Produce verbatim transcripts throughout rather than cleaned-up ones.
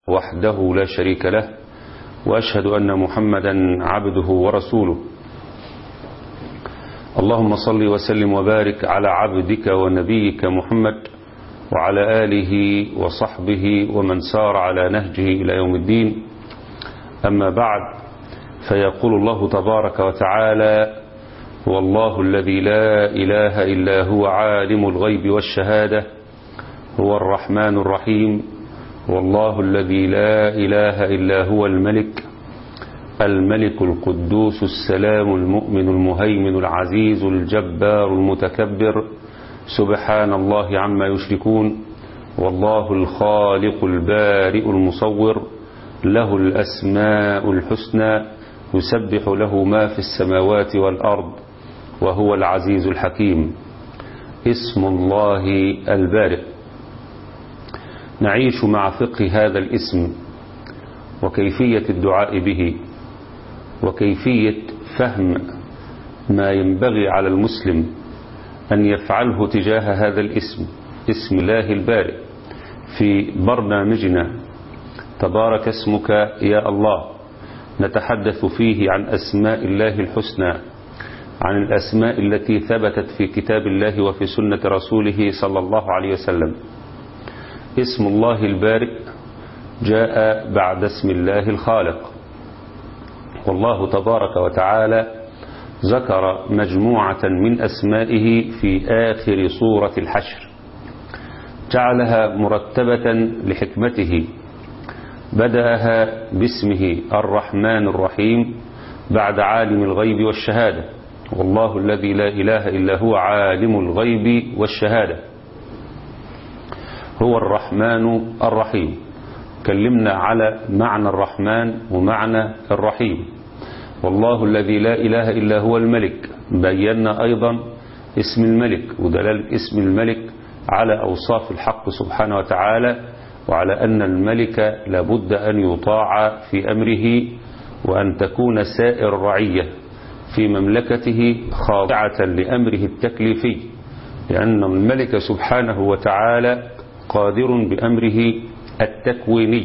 وحده لا شريك له، وأشهد أن محمدا عبده ورسوله. اللهم صل وسلم وبارك على عبدك ونبيك محمد وعلى آله وصحبه ومن سار على نهجه إلى يوم الدين. أما بعد، فيقول الله تبارك وتعالى: هو الله الذي لا إله إلا هو عالم الغيب والشهادة، هو الرحمن الرحيم، والله الذي لا إله إلا هو الملك الملك القدوس السلام المؤمن المهيمن العزيز الجبار المتكبر، سبحان الله عما يشركون، والله الخالق البارئ المصور، له الأسماء الحسنى، يسبح له ما في السماوات والأرض، وهو العزيز الحكيم. اسم الله البارئ. نعيش مع فقه هذا الاسم وكيفية الدعاء به وكيفية فهم ما ينبغي على المسلم أن يفعله تجاه هذا الاسم، اسم الله البارئ، في برنامجنا تبارك اسمك يا الله. نتحدث فيه عن أسماء الله الحسنى، عن الأسماء التي ثبتت في كتاب الله وفي سنة رسوله صلى الله عليه وسلم. اسم الله البارئ جاء بعد اسم الله الخالق، والله تبارك وتعالى ذكر مجموعة من أسمائه في آخر سورة الحشر، جعلها مرتبة لحكمته. بدأها باسمه الرحمن الرحيم بعد عالم الغيب والشهادة، والله الذي لا إله إلا هو عالم الغيب والشهادة، هو الرحمن الرحيم. كلمنا على معنى الرحمن ومعنى الرحيم. والله الذي لا إله إلا هو الملك، بينا أيضا اسم الملك ودلالة اسم الملك على أوصاف الحق سبحانه وتعالى، وعلى أن الملك لابد أن يطاع في أمره، وأن تكون سائر الرعية في مملكته خاضعة لأمره التكليفي، لأن الملك سبحانه وتعالى قادر بأمره التكويني،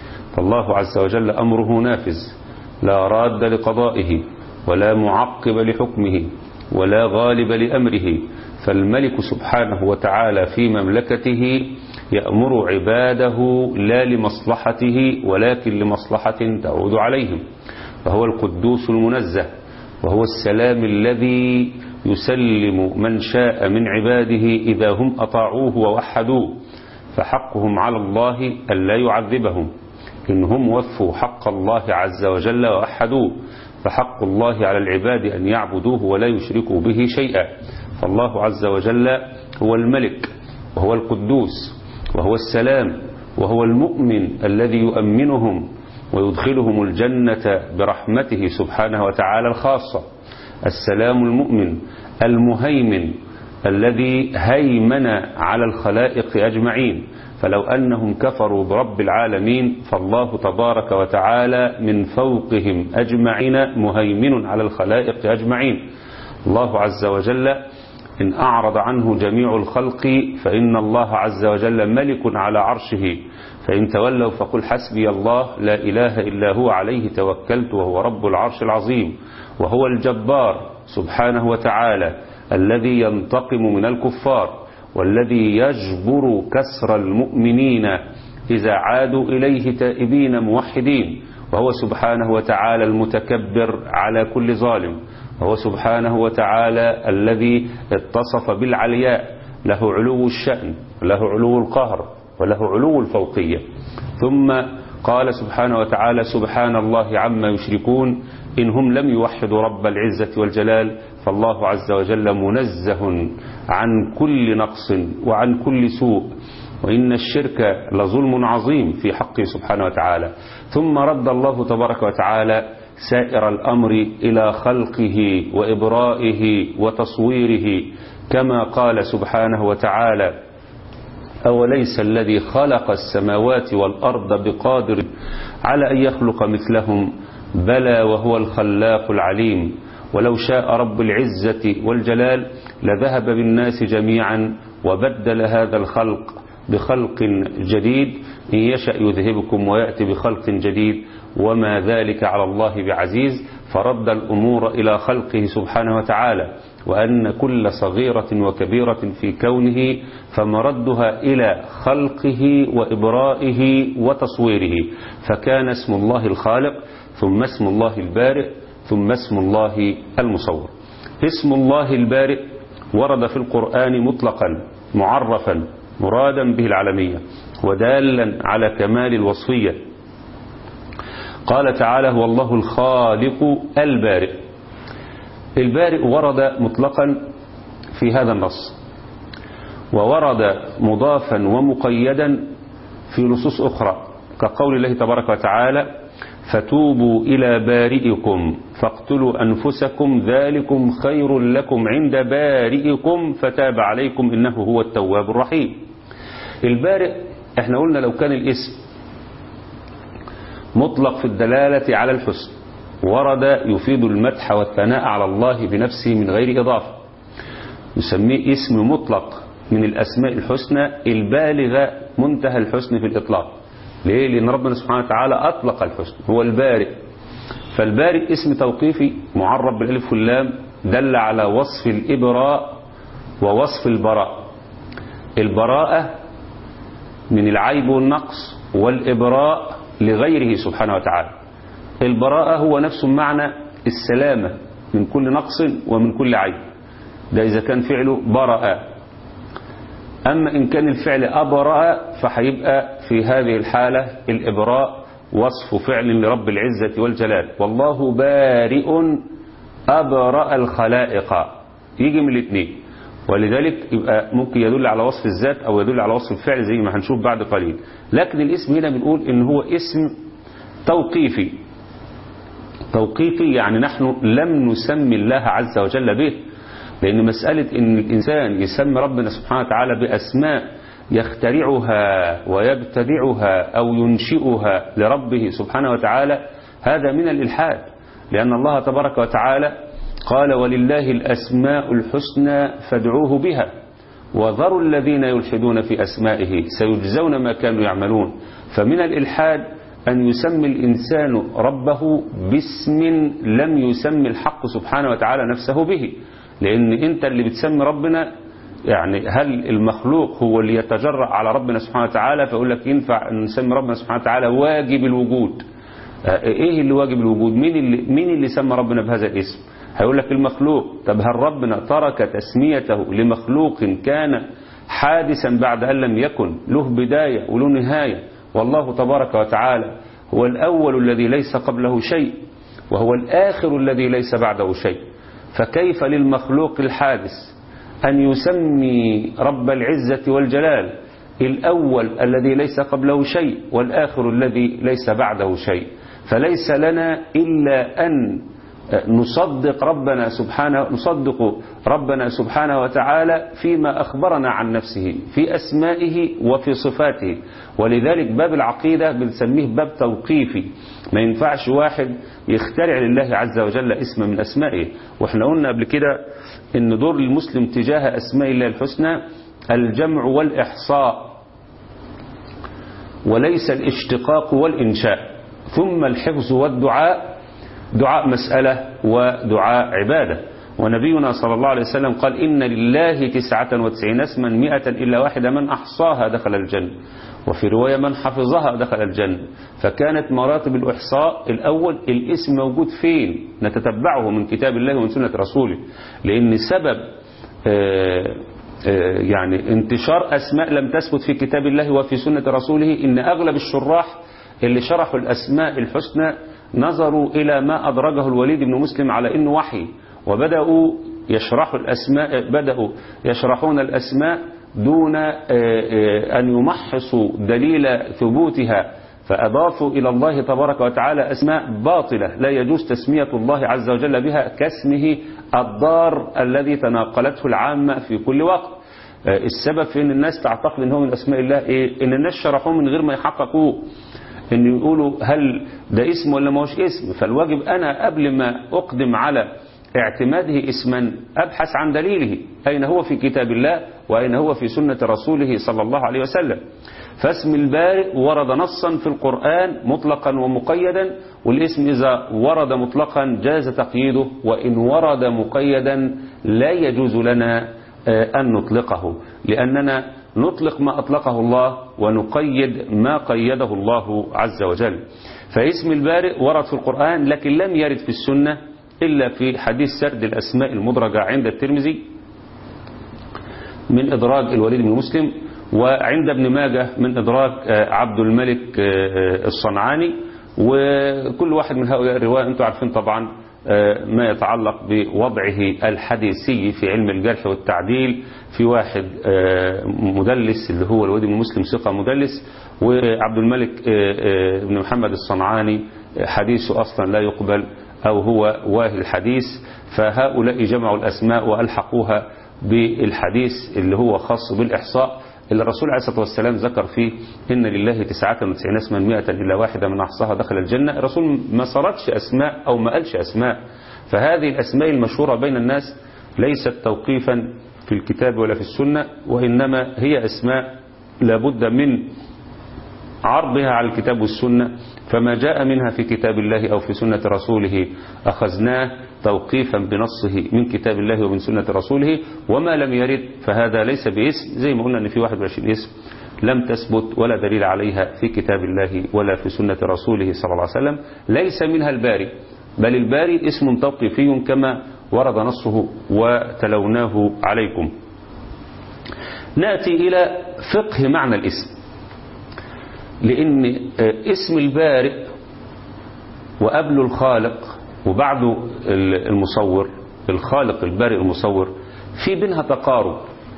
فالله عز وجل أمره نافذ، لا راد لقضائه ولا معقب لحكمه ولا غالب لأمره. فالملك سبحانه وتعالى في مملكته يأمر عباده لا لمصلحته ولكن لمصلحة تعود عليهم، فهو القدوس المنزه، وهو السلام الذي يسلم من شاء من عباده إذا هم أطاعوه ووحدوه. فحقهم على الله ألا يعذبهم إن هم وفوا حق الله عز وجل ووحدوه، فحق الله على العباد أن يعبدوه ولا يشركوا به شيئا. فالله عز وجل هو الملك، وهو القدوس، وهو السلام، وهو المؤمن الذي يؤمنهم ويدخلهم الجنة برحمته سبحانه وتعالى الخاصة. السلام المؤمن المهيمن الذي هيمن على الخلائق أجمعين، فلو أنهم كفروا برب العالمين فالله تبارك وتعالى من فوقهم أجمعين مهيمن على الخلائق أجمعين. الله عز وجل إن أعرض عنه جميع الخلق فإن الله عز وجل ملك على عرشه، فإن تولوا فقل حسبي الله لا إله إلا هو عليه توكلت وهو رب العرش العظيم. وهو الجبار سبحانه وتعالى الذي ينتقم من الكفار، والذي يجبر كسر المؤمنين إذا عادوا إليه تائبين موحدين. وهو سبحانه وتعالى المتكبر على كل ظالم، وهو سبحانه وتعالى الذي اتصف بالعلياء، له علو الشأن، له علو القهر، وله علو الفوقية. ثم قال سبحانه وتعالى: سبحان الله عما يشركون، إن هم لم يوحدوا رب العزة والجلال. فالله عز وجل منزه عن كل نقص وعن كل سوء، وإن الشرك لظلم عظيم في حقه سبحانه وتعالى. ثم رد الله تبارك وتعالى سائر الأمر إلى خلقه وإبرائه وتصويره، كما قال سبحانه وتعالى: أوليس الذي خلق السماوات والأرض بقادر على أن يخلق مثلهم، بلى وهو الخلاق العليم. ولو شاء رب العزة والجلال لذهب بالناس جميعا وبدل هذا الخلق بخلق جديد، إن يشأ يذهبكم ويأتي بخلق جديد وما ذلك على الله بعزيز. فرد الأمور إلى خلقه سبحانه وتعالى، وأن كل صغيرة وكبيرة في كونه فمردها إلى خلقه وإبرائه وتصويره. فكان اسم الله الخالق، ثم اسم الله البارئ، ثم اسم الله المصور. اسم الله البارئ ورد في القرآن مطلقا معرفا مرادا به العالمية ودالا على كمال الوصفية. قال تعالى: هو الله الخالق البارئ. البارئ ورد مطلقا في هذا النص، وورد مضافا ومقيدا في نصوص أخرى، كقول الله تبارك وتعالى: فتوبوا إلى بارئكم فاقتلوا أنفسكم ذلكم خير لكم عند بارئكم فتاب عليكم إنه هو التواب الرحيم. البارئ احنا قلنا لو كان الاسم مطلق في الدلالة على الحسن ورد يفيد المدح والثناء على الله بنفسه من غير إضافة، نسميه اسم مطلق من الأسماء الحسنى البالغة منتهى الحسن في الإطلاق. ليه؟ لأن ربنا سبحانه وتعالى أطلق الحسن، هو البارئ. فالبارئ اسم توقيفي معرب بالالف واللام دل على وصف الإبراء ووصف البراء. البراءة من العيب والنقص، والإبراء لغيره سبحانه وتعالى. البراءة هو نفس معنى السلامة من كل نقص ومن كل عيب، ده إذا كان فعله برأ. أما إن كان الفعل أبرأ فهيبقى في هذه الحالة الإبراء وصف فعل لرب العزة والجلال. والله بارئ أبرأ الخلائق، يجي من الاثنين، ولذلك يبقى ممكن يدل على وصف الذات أو يدل على وصف الفعل زي ما هنشوف بعد قليل. لكن الاسم هنا بنقول إن هو اسم توقيفي. توقيفي يعني نحن لم نسمي الله عز وجل به، لأن مسألة إن الإنسان يسمي ربنا سبحانه وتعالى بأسماء يخترعها ويبتدعها أو ينشئها لربه سبحانه وتعالى هذا من الإلحاد، لأن الله تبارك وتعالى قال: ولله الأسماء الحسنى فادعوه بها وذروا الذين يلحدون في أسمائه سيجزون ما كانوا يعملون. فمن الإلحاد أن يسمي الإنسان ربه باسم لم يسمي الحق سبحانه وتعالى نفسه به، لأن أنت اللي بتسمي ربنا، يعني هل المخلوق هو اللي يتجرأ على ربنا سبحانه وتعالى فيقول لك ينفع أن نسمي ربنا سبحانه وتعالى واجب الوجود؟ إيه اللي واجب الوجود؟ مين اللي, مين اللي سمى ربنا بهذا الاسم؟ هيقول لك المخلوق. طب هل ربنا ترك تسميته لمخلوق كان حادثا بعد أن لم يكن له بداية وله نهاية؟ والله تبارك وتعالى هو الأول الذي ليس قبله شيء، وهو الآخر الذي ليس بعده شيء. فكيف للمخلوق الحادث أن يسمي رب العزة والجلال الأول الذي ليس قبله شيء والآخر الذي ليس بعده شيء؟ فليس لنا إلا أن نصدق ربنا سبحانه نصدق ربنا سبحانه وتعالى فيما أخبرنا عن نفسه في أسمائه وفي صفاته. ولذلك باب العقيدة بنسميه باب توقيفي، ما ينفعش واحد يخترع لله عز وجل اسم من أسمائه. وإحنا قلنا قبل كده إن دور المسلم تجاه أسماء الله الحسنى الجمع والإحصاء وليس الاشتقاق والإنشاء، ثم الحفظ والدعاء، دعاء مسألة ودعاء عبادة. ونبينا صلى الله عليه وسلم قال: إن لله تسعة وتسعين اسما مئة إلا واحدة من أحصاها دخل الجنة، وفي رواية من حفظها دخل الجنة. فكانت مراتب الإحصاء الأول الاسم موجود فين؟ نتتبعه من كتاب الله ومن سنة رسوله، لأن سبب آآ آآ يعني انتشار أسماء لم تثبت في كتاب الله وفي سنة رسوله إن أغلب الشراح اللي شرحوا الأسماء الحسنى نظروا إلى ما أدرجه الوليد بن مسلم على إنه وحي، وبدأوا يشرحوا الأسماء بدأوا يشرحون الأسماء دون أن يمحصوا دليل ثبوتها، فأضافوا إلى الله تبارك وتعالى أسماء باطلة لا يجوز تسمية الله عز وجل بها، كاسمه الضار الذي تناقلته العامة في كل وقت. السبب في أن الناس تعتقد أنه من أسماء الله إيه؟ إن الناس شرحوه من غير ما يحققوه، ان يقولوا هل ده اسم ولا ما هوش اسم. فالواجب انا قبل ما اقدم على اعتماده اسما أبحث عن دليله، أين هو في كتاب الله وأين هو في سنة رسوله صلى الله عليه وسلم. فاسم البارئ ورد نصا في القرآن مطلقا ومقيدا، والاسم إذا ورد مطلقا جاز تقييده، وإن ورد مقيدا لا يجوز لنا أن نطلقه، لأننا نطلق ما أطلقه الله ونقيد ما قيده الله عز وجل. فاسم البارئ ورد في القرآن لكن لم يرد في السنة إلا في حديث سرد الأسماء المدرجة عند الترمذي من إدراج الوليد بن مسلم، وعند ابن ماجه من إدراج عبد الملك الصنعاني. وكل واحد من هؤلاء الرواية أنتم عارفين طبعا ما يتعلق بوضعه الحديثي في علم الجرح والتعديل، في واحد مدلس اللي هو الوليد بن مسلم ثقة مدلس، وعبد الملك بن محمد الصنعاني حديثه أصلا لا يقبل أو هو واهي الحديث. فهؤلاء جمعوا الأسماء وألحقوها بالحديث اللي هو خاص بالإحصاء، اللي الرسول عليه الصلاة والسلام ذكر فيه إن لله تسعة وتسعين اسما مئة إلا واحدة من أحصاها دخل الجنة. الرسول ما صرتش أسماء أو ما قالش أسماء. فهذه الأسماء المشهورة بين الناس ليست توقيفا في الكتاب ولا في السنة، وإنما هي أسماء لابد من عرضها على الكتاب والسنة. فما جاء منها في كتاب الله أو في سنة رسوله أخذناه توقيفا بنصه من كتاب الله ومن سنة رسوله، وما لم يرد فهذا ليس باسم. زي ما قلنا أن في واحد وعشرين اسم لم تثبت ولا دليل عليها في كتاب الله ولا في سنة رسوله صلى الله عليه وسلم، ليس منها الباري، بل الباري اسم توقيفي كما ورد نصه وتلوناه عليكم. نأتي إلى فقه معنى الاسم، لأن اسم البارئ وقبله الخالق وبعده المصور، الخالق البارئ المصور، في بينها تقارب،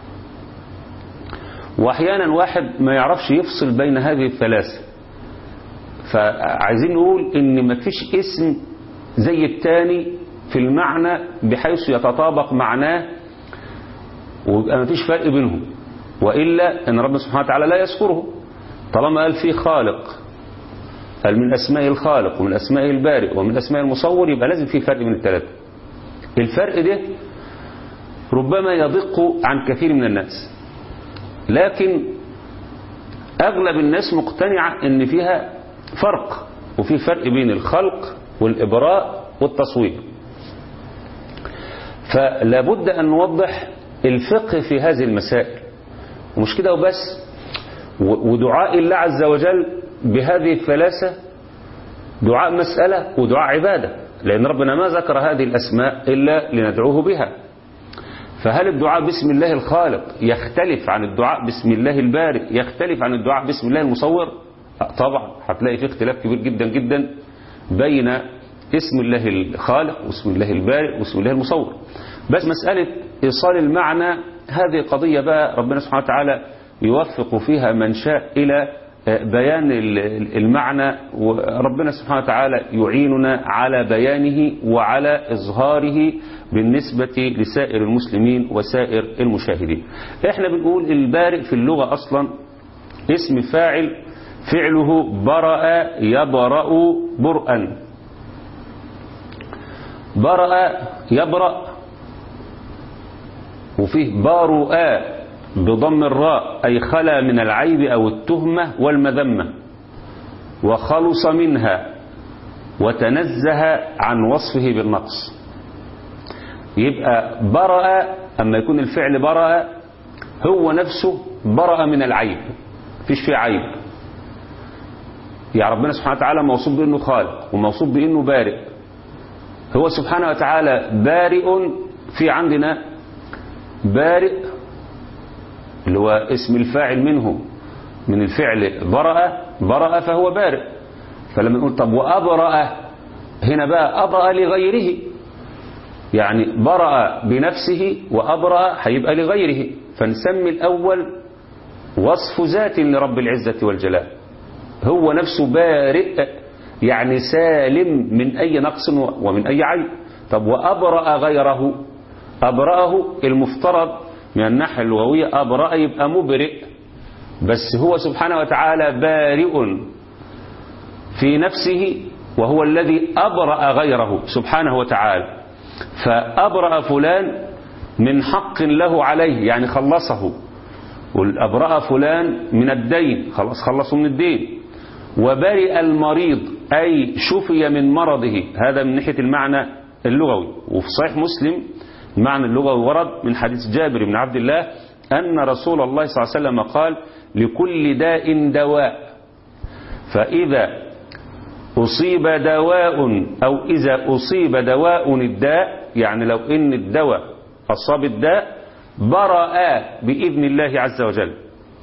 وأحيانا واحد ما يعرفش يفصل بين هذه الثلاثة. فعايزين نقول إن ما فيش اسم زي التاني في المعنى بحيث يتطابق معناه ويبقى ما فيش فرق بينهم، وإلا أن ربنا سبحانه وتعالى لا يذكره. طالما قال فيه خالق، قال من أسماء الخالق ومن أسماء البارئ ومن أسماء المصور، يبقى لازم فيه فرق من الثلاثة. الفرق ده ربما يضيق عن كثير من الناس، لكن أغلب الناس مقتنعة أن فيها فرق، وفي فرق بين الخلق والإبراء والتصوير. فلا بد أن نوضح الفقه في هذه المسائل، ومش كده وبس. ودعاء الله عز وجل بهذه الثلاثة دعاء مسألة ودعاء عبادة، لأن ربنا ما ذكر هذه الأسماء إلا لندعوه بها. فهل الدعاء باسم الله الخالق يختلف عن الدعاء باسم الله البارئ، يختلف عن الدعاء باسم الله المصور؟ طبعا هتلاقي في اختلاف كبير جدا جدا بين اسم الله الخالق واسم الله البارئ واسم الله المصور. بس مسألة إيصال المعنى هذه قضية بقى ربنا سبحانه وتعالى يوفق فيها من شاء إلى بيان المعنى، وربنا سبحانه وتعالى يعيننا على بيانه وعلى إظهاره بالنسبة لسائر المسلمين وسائر المشاهدين. احنا بنقول البارئ في اللغة أصلا اسم فاعل، فعله برأ يبرأ برءا، برأ يبرأ، وفيه بارؤ بضم الراء أي خلا من العيب أو التهمة والمذمة، وخلص منها وتنزه عن وصفه بالنقص. يبقى برأ أما يكون الفعل برأ هو نفسه برأ من العيب، فيش فيه عيب. يعني ربنا سبحانه وتعالى موصوف بأنه خالق وموصوف بأنه بارئ. هو سبحانه وتعالى بارئ، في عندنا بارئ اللي هو اسم الفاعل منه من الفعل برأ، برأ فهو بارئ. فلما نقول طب وأبرأ، هنا بقى أبرأ لغيره، يعني برأ بنفسه وأبرأ هيبقى لغيره. فنسمي الأول وصف ذات لرب العزة والجلال، هو نفسه بارئ يعني سالم من أي نقص ومن أي عيب. طب وأبرأ غيره، أبرأه المفترض من الناحية اللغوية أبرأ يبقى مبرئ، بس هو سبحانه وتعالى بارئ في نفسه وهو الذي أبرأ غيره سبحانه وتعالى. فأبرأ فلان من حق له عليه، يعني خلصه. والأبرأ فلان من الدين، خلاص خلصه من الدين. وبرئ المريض أي شفي من مرضه، هذا من ناحية المعنى اللغوي. وفي صحيح مسلم المعنى اللغوي ورد من حديث جابر بن عبد الله أن رسول الله صلى الله عليه وسلم قال: لكل داء دواء، فإذا أصيب دواء أو إذا أصيب دواء الداء، يعني لو إن الدواء أصاب الداء برأ بإذن الله عز وجل.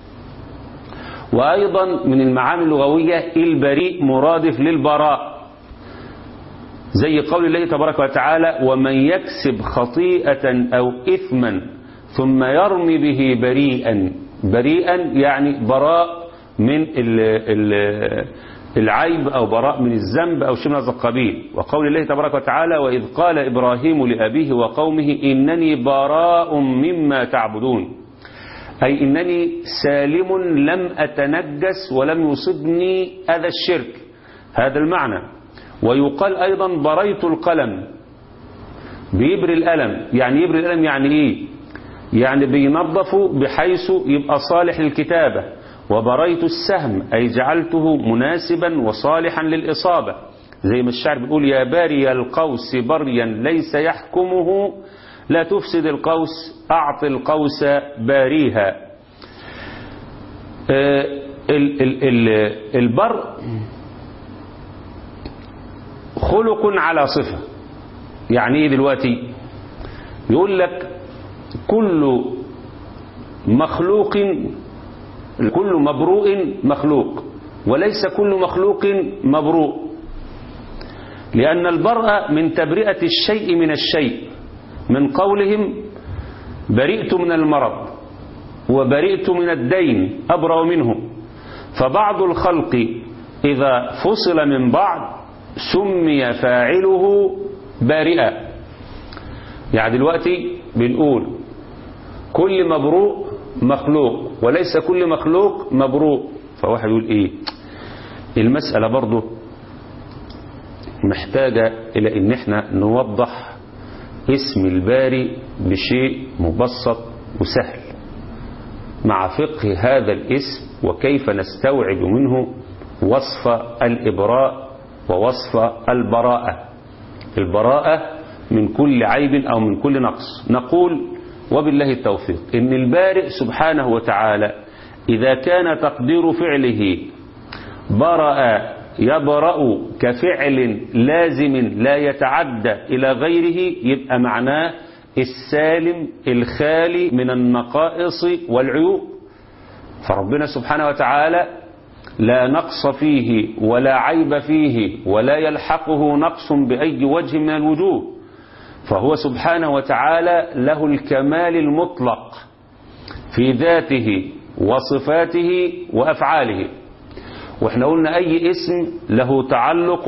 وأيضا من المعاني اللغوية البريء مرادف للبراء، زي قول الله تبارك وتعالى: ومن يكسب خطيئة أو إثما ثم يرمي به بريئا. بريئا يعني براء من ال ال العيب أو براء من الذنب أو شيء من هذا القبيل. وقول الله تبارك وتعالى: وإذ قال إبراهيم لأبيه وقومه إنني براء مما تعبدون، أي إنني سالم لم أتنجس ولم يصبني أذى الشرك، هذا المعنى. ويقال أيضا: بريت القلم، بيبري الألم. يعني يبري الألم يعني إيه؟ يعني بينظفه بحيث يبقى صالح للكتابة. وبريت السهم أي جعلته مناسبا وصالحا للإصابة، زي ما الشاعر بيقول: يا باري القوس بريا ليس يحكمه، لا تفسد القوس أعط القوس باريها. ال ال ال البر خلق على صفة. يعني ايه دلوقتي؟ يقول لك كل مخلوق كل مبروء مخلوق، وليس كل مخلوق مبروء، لأن البرء من تبرئة الشيء من الشيء، من قولهم: برئت من المرض وبرئت من الدين، أبرأ منه. فبعض الخلق إذا فصل من بعض سمي فاعله بارئا. يعني دلوقتي بنقول كل مبروء مخلوق وليس كل مخلوق مبروء. فواحد يقول ايه؟ المسألة برضو محتاجة إلى إن احنا نوضح اسم الباري بشيء مبسط وسهل مع فقه هذا الاسم، وكيف نستوعب منه وصف الإبراء ووصف البراءة. البراءة من كل عيب أو من كل نقص. نقول وبالله التوفيق إن البارئ سبحانه وتعالى إذا كان تقدير فعله برأ يبرأ كفعل لازم لا يتعدى إلى غيره، يبقى معناه السالم الخالي من النقائص والعيوب. فربنا سبحانه وتعالى لا نقص فيه ولا عيب فيه ولا يلحقه نقص بأي وجه من الوجوه، فهو سبحانه وتعالى له الكمال المطلق في ذاته وصفاته وأفعاله. واحنا قلنا أي اسم له تعلق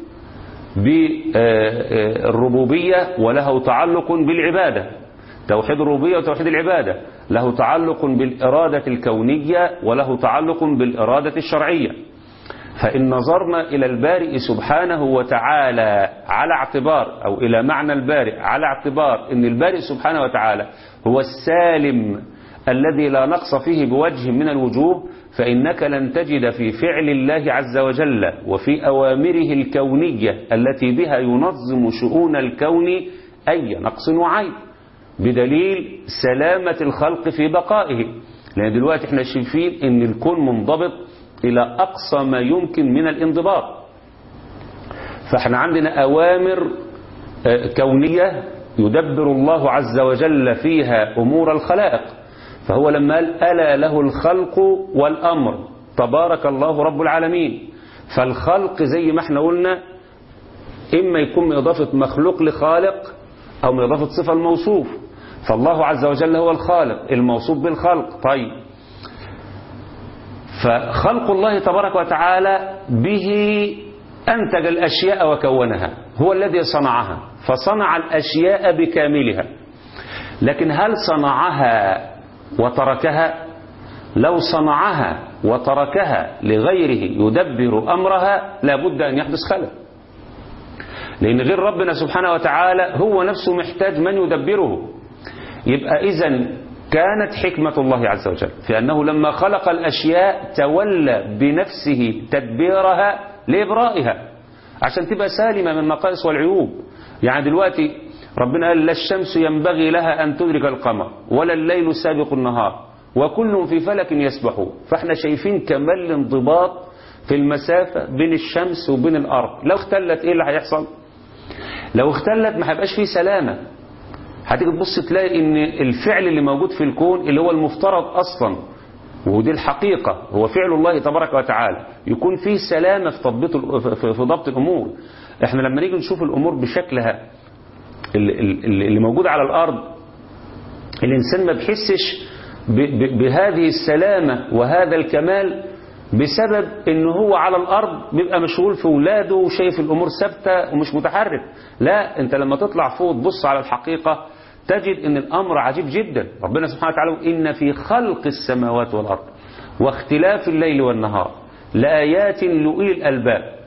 بالربوبية وله تعلق بالعبادة، توحيد الربوبية وتوحيد العبادة، له تعلق بالإرادة الكونية وله تعلق بالإرادة الشرعية. فإن نظرنا إلى البارئ سبحانه وتعالى على اعتبار أو إلى معنى البارئ على اعتبار أن البارئ سبحانه وتعالى هو السالم الذي لا نقص فيه بوجه من الوجوه، فإنك لن تجد في فعل الله عز وجل وفي أوامره الكونية التي بها ينظم شؤون الكون أي نقص وعيب، بدليل سلامة الخلق في بقائه. لأن دلوقتي احنا شايفين أن الكون منضبط إلى أقصى ما يمكن من الانضباط. فاحنا عندنا أوامر كونية يدبر الله عز وجل فيها أمور الخلائق. فهو لما قال ألا له الخلق والأمر تبارك الله رب العالمين، فالخلق زي ما احنا قلنا إما يكون من إضافة مخلوق لخالق أو من إضافة صفة الموصوف. فالله عز وجل هو الخالق الموصوف بالخلق. طيب، فخلق الله تبارك وتعالى به أنتج الأشياء وكونها، هو الذي صنعها، فصنع الأشياء بكاملها. لكن هل صنعها وتركها؟ لو صنعها وتركها لغيره يدبر أمرها لابد أن يحدث خلل. لأن غير ربنا سبحانه وتعالى هو نفسه محتاج من يدبره. يبقى إذن كانت حكمة الله عز وجل في أنه لما خلق الأشياء تولى بنفسه تدبيرها لإبرائها عشان تبقى سالمة من النقائص والعيوب. يعني دلوقتي ربنا قال لا الشمس ينبغي لها أن تدرك القمر ولا الليل سابق النهار وكل في فلك يسبحون. فاحنا شايفين كمال الانضباط في المسافة بين الشمس وبين الأرض. لو اختلت ايه اللي هيحصل؟ لو اختلت ما هيبقاش فيه سلامة. هتيجي تبص تلاقي ان الفعل اللي موجود في الكون اللي هو المفترض اصلا ودي الحقيقة هو فعل الله تبارك وتعالى يكون فيه سلامة في تضبط في ضبط الامور. احنا لما نيجي نشوف الامور بشكلها اللي موجود على الارض الانسان ما بيحسش بهذه السلامة وهذا الكمال بسبب انه هو على الارض بيبقى مشغول في ولاده وشايف الامور ثابته ومش متحرك. لا، انت لما تطلع فوق تبص على الحقيقة تجد ان الامر عجيب جدا. ربنا سبحانه وتعالى ان في خلق السماوات والارض واختلاف الليل والنهار لآيات لأولي الألباب.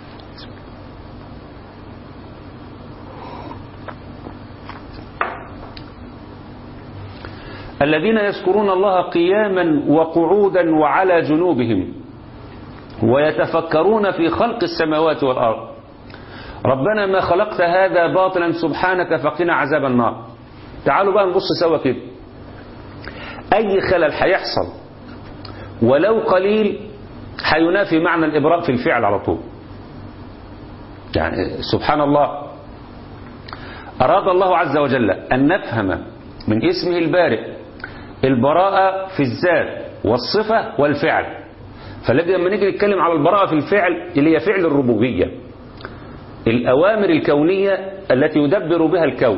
الذين يذكرون الله قياما وقعودا وعلى جنوبهم ويتفكرون في خلق السماوات والأرض ربنا ما خلقت هذا باطلا سبحانك فقنا عذاب النار. تعالوا بقى نبص سوا كده. أي خلل هيحصل ولو قليل هينافي معنى الإبراء في الفعل على طول. يعني سبحان الله أراد الله عز وجل أن نفهم من اسمه البارئ البراءة في الذات والصفة والفعل. فالذي لما نيجي نتكلم على البراءة في الفعل اللي هي فعل الربوبية الأوامر الكونية التي يدبر بها الكون.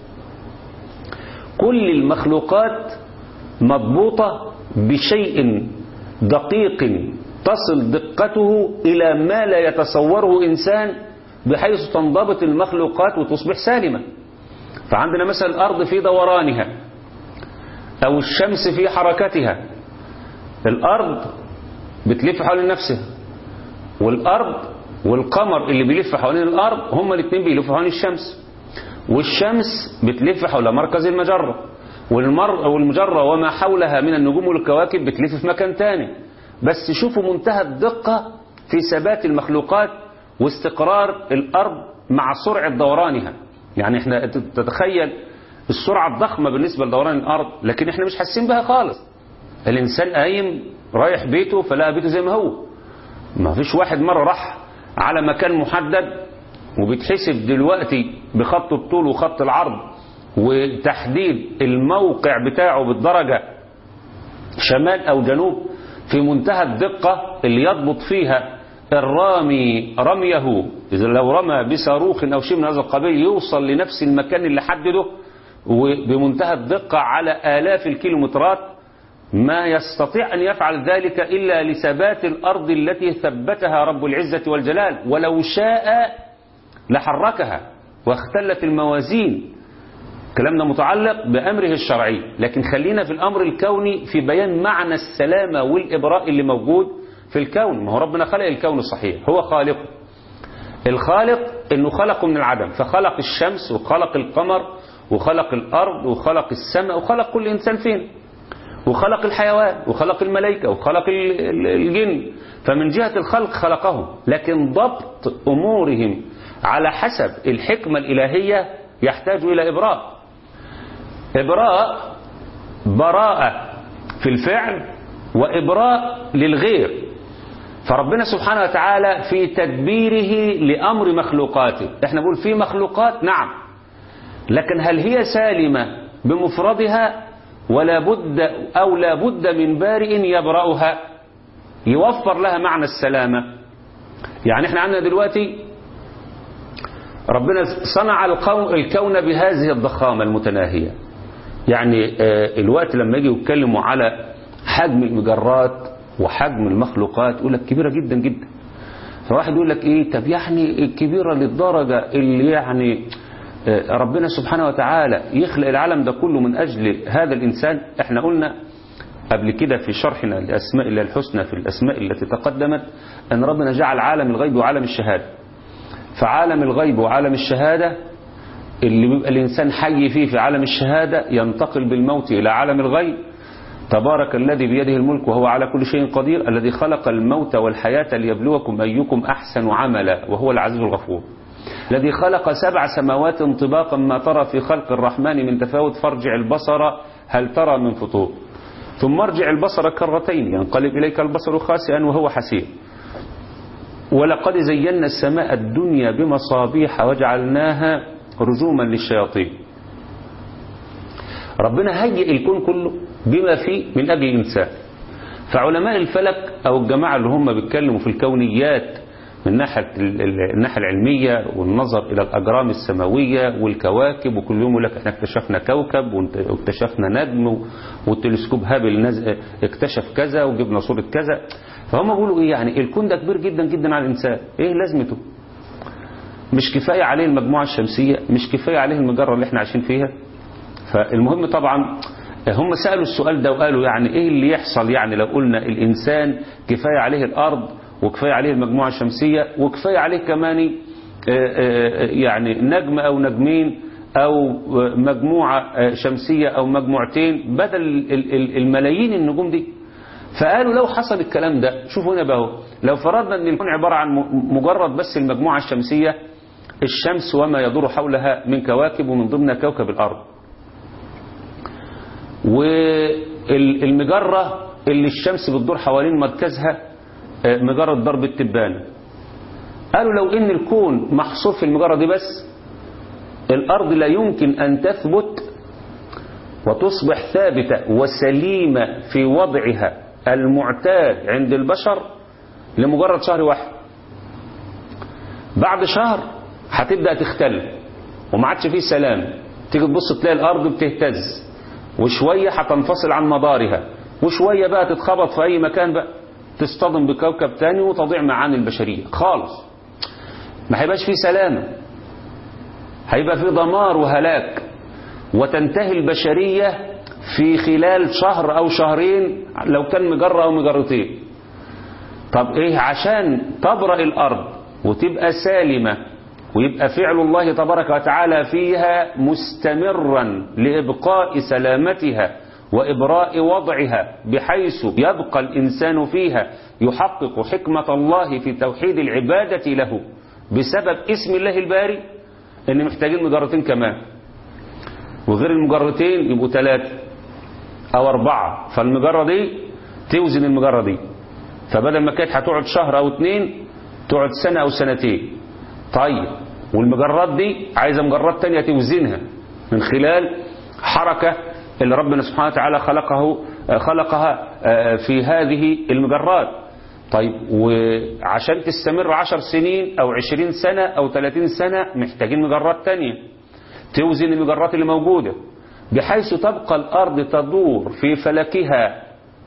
كل المخلوقات مضبوطة بشيء دقيق تصل دقته إلى ما لا يتصوره إنسان بحيث تنضبط المخلوقات وتصبح سالمة. فعندنا مثلا الأرض في دورانها أو الشمس في حركتها. الأرض بتلف حوالين نفسها والأرض والقمر اللي بيلف حوالين الأرض هما الاثنين بيلفوا حوالين الشمس. والشمس بتلف حول مركز المجرة والمر والمجرة وما حولها من النجوم والكواكب بتلف في مكان تاني. بس شوفوا منتهى الدقة في ثبات المخلوقات واستقرار الأرض مع سرعة دورانها. يعني احنا تتخيل السرعة الضخمة بالنسبة لدوران الأرض لكن احنا مش حاسين بها خالص. الإنسان قايم رايح بيته فلقى بيته زي ما هو. ما فيش واحد مرة راح على مكان محدد وبتحسب دلوقتي بخط الطول وخط العرض وتحديد الموقع بتاعه بالدرجة شمال أو جنوب في منتهى الدقة اللي يضبط فيها الرامي رميه. إذا لو رمى بصاروخ أو شيء من هذا القبيل يوصل لنفس المكان اللي حدده وبمنتهى الدقة على آلاف الكيلومترات. ما يستطيع أن يفعل ذلك إلا لثبات الأرض التي ثبتها رب العزة والجلال. ولو شاء لحركها واختلت الموازين. كلامنا متعلق بأمره الشرعي لكن خلينا في الأمر الكوني في بيان معنى السلامة والإبراء اللي موجود في الكون. ما هو ربنا خلق الكون الصحيح هو خالقه. الخالق انه خلقه من العدم فخلق الشمس وخلق القمر وخلق الأرض وخلق السماء وخلق كل إنسان فين وخلق الحيوان وخلق الملائكة وخلق الجن. فمن جهة الخلق خلقهم لكن ضبط أمورهم على حسب الحكمة الإلهية يحتاج إلى إبراء. إبراء براءة في الفعل وإبراء للغير. فربنا سبحانه وتعالى في تدبيره لأمر مخلوقاته. احنا نقول في مخلوقات نعم لكن هل هي سالمة بمفردها ولا بد أو لا بد من بارئ يبرأها يوفر لها معنى السلامة. يعني احنا عندنا دلوقتي ربنا صنع الكون بهذه الضخامة المتناهية. يعني الوقت لما يجي يتكلموا على حجم المجرات وحجم المخلوقات يقول لك كبيرة جدا جدا. فواحد يقول لك ايه طب يعني كبيرة للدرجة اللي يعني ربنا سبحانه وتعالى يخلق العالم ده كله من أجل هذا الإنسان. احنا قلنا قبل كده في شرحنا لأسماء الله الحسنى في الأسماء التي تقدمت أن ربنا جعل عالم الغيب وعالم الشهادة. فعالم الغيب وعالم الشهادة اللي بيبقى الإنسان حي فيه في عالم الشهادة ينتقل بالموت إلى عالم الغيب. تبارك الذي بيده الملك وهو على كل شيء قدير الذي خلق الموت والحياة ليبلوكم أيكم أحسن عملا وهو العزيز الغفور. الذي خلق سبع سماوات طباقا ما ترى في خلق الرحمن من تفاوت فارجع البصر هل ترى من فطور ثم ارجع البصر كرتين ينقلب إليك البصر خاسئا وهو حسير. ولقد زينا السماء الدنيا بمصابيح وجعلناها رجوما للشياطين. ربنا هيئ الكون كله بما فيه من أجل الإنسان. فعلماء الفلك أو الجماعة اللي هم بيتكلموا في الكونيات من ناحية الناحية العلمية والنظر إلى الأجرام السماوية والكواكب وكل يوم يقول لك احنا اكتشفنا كوكب واكتشفنا نجم والتلسكوب هابل اكتشف كذا وجبنا صورة كذا. فهم بيقولوا ايه يعني الكون ده كبير جدا جدا على الإنسان، ايه لازمته؟ مش كفاية عليه المجموعة الشمسية؟ مش كفاية عليه المجرة اللي احنا عايشين فيها؟ فالمهم طبعا هم سألوا السؤال ده وقالوا يعني ايه اللي يحصل يعني لو قلنا الإنسان كفاية عليه الأرض وكفاية عليه المجموعة الشمسية وكفاية عليه كمان يعني نجم أو نجمين أو مجموعة شمسية أو مجموعتين بدل الملايين النجوم دي. فقالوا لو حصل الكلام ده، شوفوا هنا بقى، لو فرضنا أن الكون عبارة عن مجرد بس المجموعة الشمسية الشمس وما يدور حولها من كواكب ومن ضمنها كوكب الأرض، والمجرة اللي الشمس بتدور حوالين مركزها مجرة درب التبانة. قالوا لو ان الكون محصور في المجرة دي بس الأرض لا يمكن أن تثبت وتصبح ثابتة وسليمة في وضعها المعتاد عند البشر لمجرد شهر واحد. بعد شهر هتبدأ تختل وما عادش فيه سلام، تيجي تبص تلاقي الأرض بتهتز وشوية هتنفصل عن مدارها وشوية بقى تتخبط في أي مكان بقى تصطدم بكوكب تاني وتضيع معاني البشرية خالص. ما هيبقاش فيه سلامة، هيبقى فيه دمار وهلاك، وتنتهي البشرية في خلال شهر أو شهرين لو كان مجرة أو مجرتين. طب إيه عشان تبرأ الأرض وتبقى سالمة ويبقى فعل الله تبارك وتعالى فيها مستمرا لإبقاء سلامتها وإبراء وضعها بحيث يبقى الإنسان فيها يحقق حكمة الله في توحيد العبادة له بسبب اسم الله الباري، إن محتاجين مجرتين كمان، وغير المجرتين يبقوا ثلاثة أو أربعة، فالمجرة دي توزن المجرة دي، فبدل ما كانت هتقعد شهر أو اتنين تقعد سنة أو سنتين. طيب والمجرات دي عايزة مجرات تانية توزنها من خلال حركة اللي ربنا سبحانه وتعالى خلقه خلقها في هذه المجرات. طيب وعشان تستمر عشر سنين أو عشرين سنة أو ثلاثين سنة محتاجين مجرات تانية توزن المجرات اللي موجودة بحيث تبقى الأرض تدور في فلكها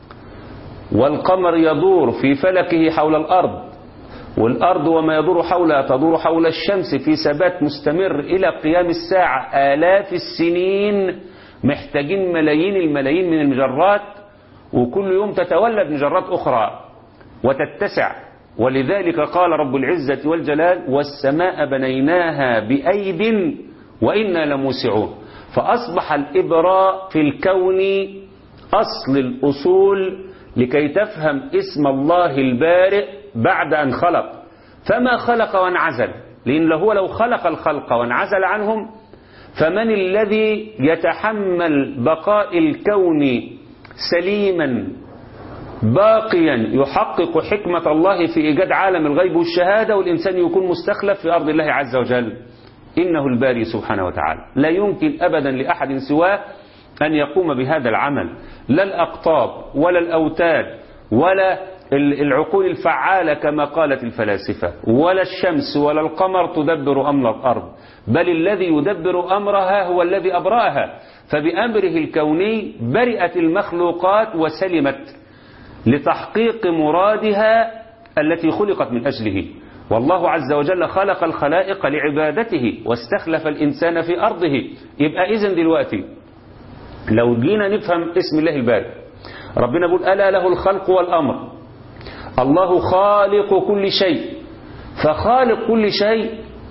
والقمر يدور في فلكه حول الأرض، والأرض وما يدور حولها تدور حول الشمس في ثبات مستمر إلى قيام الساعة آلاف السنين. محتاجين ملايين الملايين من المجرات، وكل يوم تتولد مجرات أخرى وتتسع. ولذلك قال رب العزة والجلال والسماء بنيناها بأيد وإنا لموسعون. فأصبح الإبراء في الكون أصل الأصول لكي تفهم اسم الله البارئ بعد أن خلق. فما خلق وانعزل، لأن هو لو خلق الخلق وانعزل عنهم فمن الذي يتحمل بقاء الكون سليما باقيا يحقق حكمة الله في إيجاد عالم الغيب والشهادة والإنسان يكون مستخلف في أرض الله عز وجل؟ إنه الباري سبحانه وتعالى، لا يمكن أبدا لأحد سواه أن يقوم بهذا العمل، لا الأقطاب ولا الأوتاد ولا العقول الفعالة كما قالت الفلاسفة، ولا الشمس ولا القمر تدبر أمر الأرض، بل الذي يدبر أمرها هو الذي أبرأها. فبأمره الكوني برئت المخلوقات وسلمت لتحقيق مرادها التي خلقت من أجله. والله عز وجل خلق الخلائق لعبادته واستخلف الإنسان في أرضه. يبقى إذن دلوقتي لو جينا نفهم اسم الله الباري، ربنا يقول ألا له الخلق والأمر، الله خالق كل شيء. فخالق كل شيء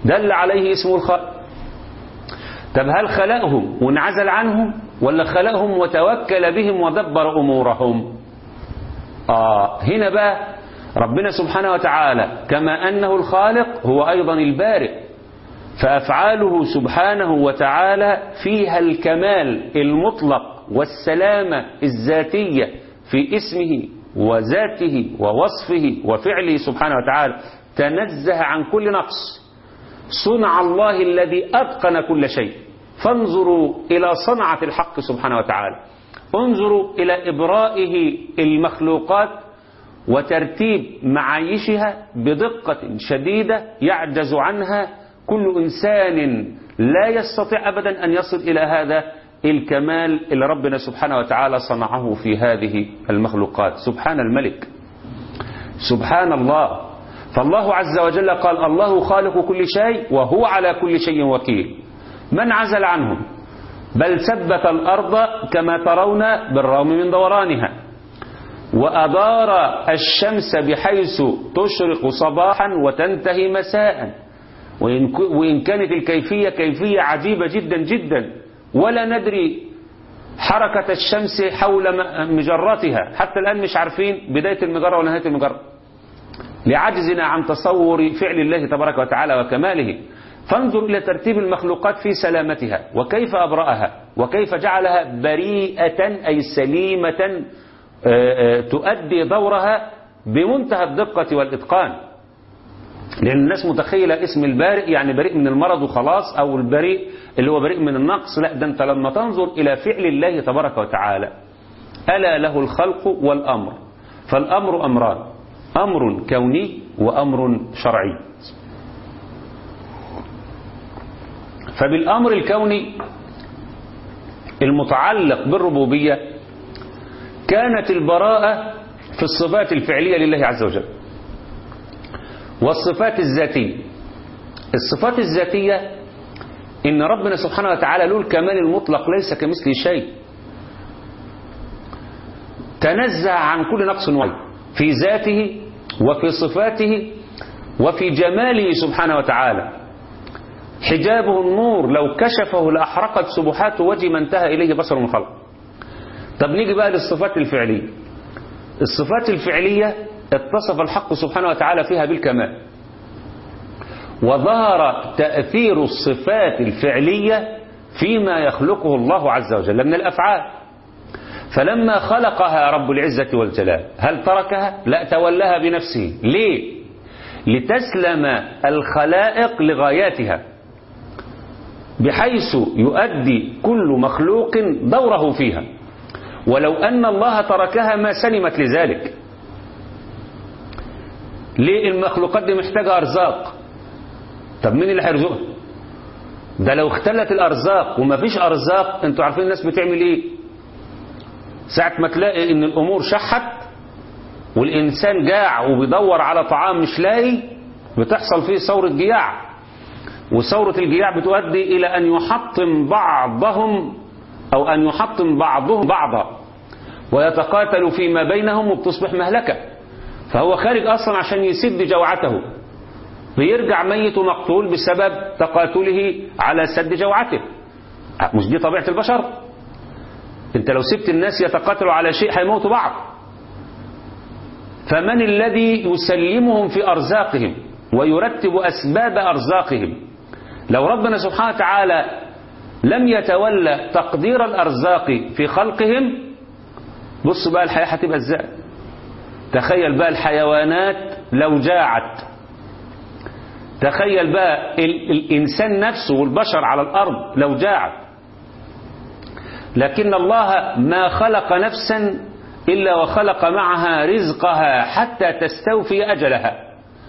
دل عليه اسم الخالق. طب هل خلقهم وانعزل عنهم ولا خلقهم وتوكل بهم ودبر أمورهم؟ آه هنا بقى ربنا سبحانه وتعالى كما أنه الخالق هو أيضا البارئ، فأفعاله سبحانه وتعالى فيها الكمال المطلق والسلامة الذاتية في اسمه وذاته ووصفه وفعله سبحانه وتعالى، تنزه عن كل نقص. صنع الله الذي أتقن كل شيء. فانظروا إلى صنعة الحق سبحانه وتعالى، انظروا إلى إبرائه المخلوقات وترتيب معايشها بدقة شديدة يعجز عنها كل إنسان، لا يستطيع أبدا أن يصل إلى هذا الكمال اللي ربنا سبحانه وتعالى صنعه في هذه المخلوقات. سبحان الملك، سبحان الله. فالله عز وجل قال الله خالق كل شيء وهو على كل شيء وكيل. من عزل عنهم؟ بل ثبت الأرض كما ترون بالرغم من دورانها، وأدار الشمس بحيث تشرق صباحا وتنتهي مساء، وإن كانت الكيفية كيفية عجيبة جدا جدا، ولا ندري حركة الشمس حول مجراتها، حتى الآن مش عارفين بداية المجرة ونهاية المجرة لعجزنا عن تصور فعل الله تبارك وتعالى وكماله. فانظر إلى ترتيب المخلوقات في سلامتها، وكيف أبرأها، وكيف جعلها بريئة أي سليمة تؤدي دورها بمنتهى الدقة والإتقان. لأن الناس متخيلة اسم البارئ يعني بريء من المرض وخلاص، أو البريء اللي هو بريء من النقص. لا، ده أنت لما تنظر إلى فعل الله تبارك وتعالى، ألا له الخلق والأمر. فالأمر أمران، أمر كوني وأمر شرعي. فبالأمر الكوني المتعلق بالربوبية كانت البراءة في الصفات الفعلية لله عز وجل والصفات الذاتية. الصفات الذاتية إن ربنا سبحانه وتعالى له الكمال المطلق ليس كمثله شيء، تنزه عن كل نقص وعيب في ذاته وفي صفاته وفي جماله سبحانه وتعالى. حجابه النور، لو كشفه لأحرقت سبحات وجه ما انتهى إليه بصر من خلق. طب نيجي بقى للصفات الفعلية. الصفات الفعلية اتصف الحق سبحانه وتعالى فيها بالكمال، وظهر تأثير الصفات الفعلية فيما يخلقه الله عز وجل من الأفعال. فلما خلقها رب العزة والجلال هل تركها؟ لا، تولاها بنفسه. ليه؟ لتسلم الخلائق لغاياتها، بحيث يؤدي كل مخلوق دوره فيها، ولو أن الله تركها ما سلمت لذلك. ليه؟ المخلوقات دي محتاجة أرزاق. طب مين اللي هيرزقها؟ ده لو اختلت الأرزاق وما فيش أرزاق، انتوا عارفين الناس بتعمل ايه؟ ساعة ما تلاقي ان الأمور شحت والإنسان جاع وبيدور على طعام مش لاقي، بتحصل فيه ثورة جياع، وثورة الجياع بتؤدي إلى أن يحطم بعضهم أو أن يحطم بعضهم بعضا ويتقاتلوا فيما بينهم، وبتصبح مهلكة. فهو خارج أصلا عشان يسد جوعته، بيرجع ميت ومقتول بسبب تقاتله على سد جوعته. مش دي طبيعة البشر؟ انت لو سبت الناس يتقاتلوا على شيء هيموتوا بعض. فمن الذي يسلمهم في أرزاقهم ويرتب أسباب أرزاقهم؟ لو ربنا سبحانه وتعالى لم يتولى تقدير الأرزاق في خلقهم، بص بقى الحياة هتبقى ازاي. تخيل بقى الحيوانات لو جاعت، تخيل بقى الإنسان نفسه والبشر على الأرض لو جاعت. لكن الله ما خلق نفسا إلا وخلق معها رزقها حتى تستوفي أجلها،